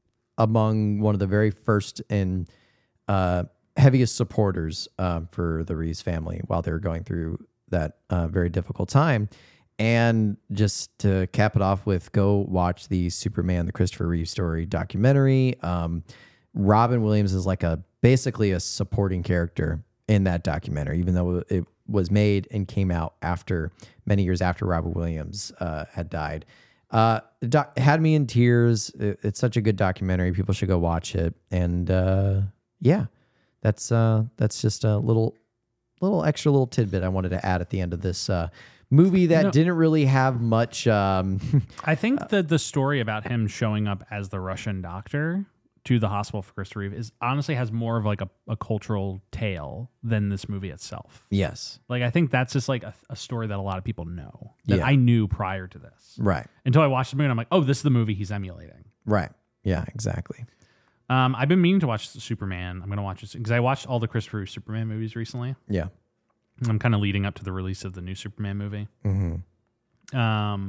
among one of the very first and uh, heaviest supporters um, for the Reeves family while they were going through that uh, very difficult time. And just to cap it off with, go watch the Superman, the Christopher Reeve story documentary. Um, Robin Williams is like a basically a supporting character in that documentary, even though it was made and came out after many years after Robin Williams uh, had died. Uh, it doc- had me in tears. It, it's such a good documentary. People should go watch it. And uh, yeah. That's uh, that's just a little, little extra little tidbit I wanted to add at the end of this uh, movie that No. didn't really have much. Um, I think that the story about him showing up as the Russian doctor to the hospital for Christopher Reeve is honestly has more of like a, a cultural tale than this movie itself. Yes. Like I think that's just like a, a story that a lot of people know that Yeah. I knew prior to this. Right. Until I watched the movie and I'm like, oh, this is the movie he's emulating. Right. Yeah, exactly. Um, I've been meaning to watch Superman. I'm going to watch this because I watched all the Christopher Reeve Superman movies recently. Yeah. I'm kind of leading up to the release of the new Superman movie. Mm-hmm. Um,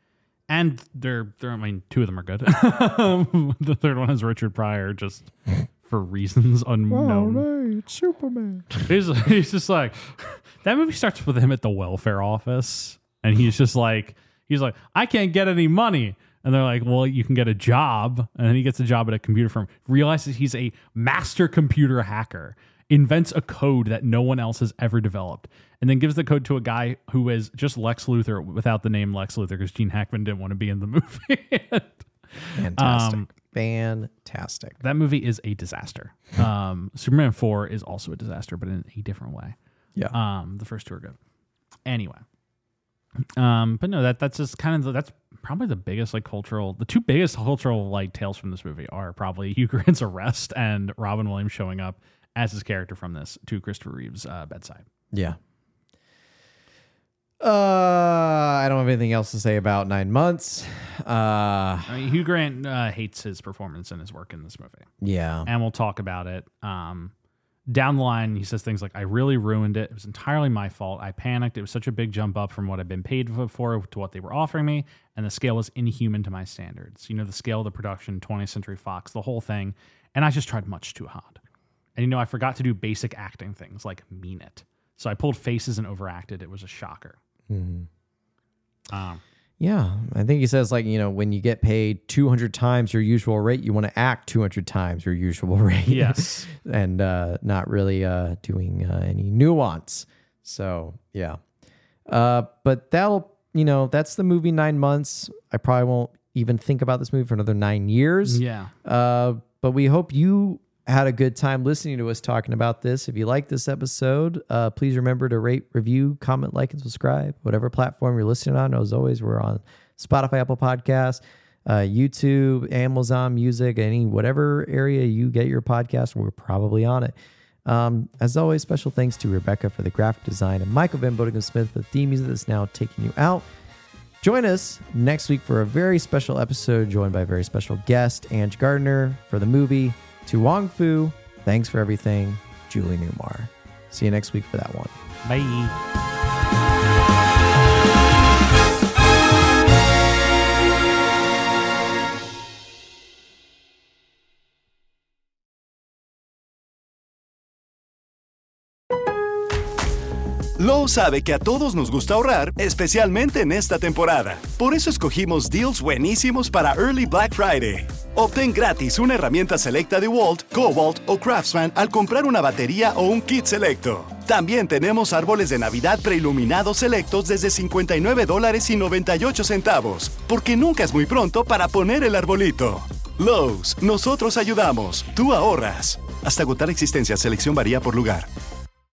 and they're, they're, I mean, two of them are good. The third one has Richard Pryor just for reasons unknown. right, it's Superman. He's, he's just like, that movie starts with him at the welfare office. And he's just like, he's like, I can't get any money. And they're like, well, you can get a job. And then he gets a job at a computer firm, realizes he's a master computer hacker, invents a code that no one else has ever developed, and then gives the code to a guy who is just Lex Luthor without the name Lex Luthor because Gene Hackman didn't want to be in the movie. Fantastic. Um, Fantastic. That movie is a disaster. Um, Superman four is also a disaster, but in a different way. Yeah. Um, the first two are good. Anyway. Um, but no, that that's just kind of the, that's probably the biggest like cultural, the two biggest cultural like tales from this movie are probably Hugh Grant's arrest and Robin Williams showing up as his character from this to Christopher Reeve's uh, bedside. Yeah. Uh, I don't have anything else to say about Nine Months. Uh, I mean, Hugh Grant uh, hates his performance and his work in this movie. Yeah. And we'll talk about it. Um, down the line, he says things like, I really ruined it. It was entirely my fault. I panicked. It was such a big jump up from what I'd been paid for to what they were offering me. And the scale was inhuman to my standards. You know, the scale of the production, twentieth Century Fox, the whole thing. And I just tried much too hard. And, you know, I forgot to do basic acting things like mean it. So I pulled faces and overacted. It was a shocker. Mm-hmm. Um, Yeah, I think he says, like, you know, when you get paid two hundred times your usual rate, you want to act two hundred times your usual rate. Yes. and uh, not really uh, doing uh, any nuance. So, yeah. Uh, but that'll, you know, that's the movie Nine Months. I probably won't even think about this movie for another nine years. Yeah. Uh, but we hope you had a good time listening to us talking about this. If you like this episode, uh, please remember to rate, review, comment, like, and subscribe. Whatever platform you're listening on. As always, we're on Spotify, Apple Podcasts, uh, YouTube, Amazon Music, any whatever area you get your podcast, we're probably on it. Um, as always, special thanks to Rebecca for the graphic design and Michael Van Bodegum Smith for the theme music that's now taking you out. Join us next week for a very special episode, joined by a very special guest, Ange Gardner, for the movie. To Wong Fu, thanks for everything, Julie Newmar. See you next week for that one. Bye. Lowe's sabe que a todos nos gusta ahorrar, especialmente en esta temporada. Por eso escogimos deals buenísimos para Early Black Friday. Obtén gratis una herramienta selecta de Walt, Kobalt o Craftsman al comprar una batería o un kit selecto. También tenemos árboles de Navidad preiluminados selectos desde cincuenta y nueve dólares y noventa y ocho centavos, porque nunca es muy pronto para poner el arbolito. Lowe's, nosotros ayudamos, tú ahorras. Hasta agotar existencia, selección varía por lugar.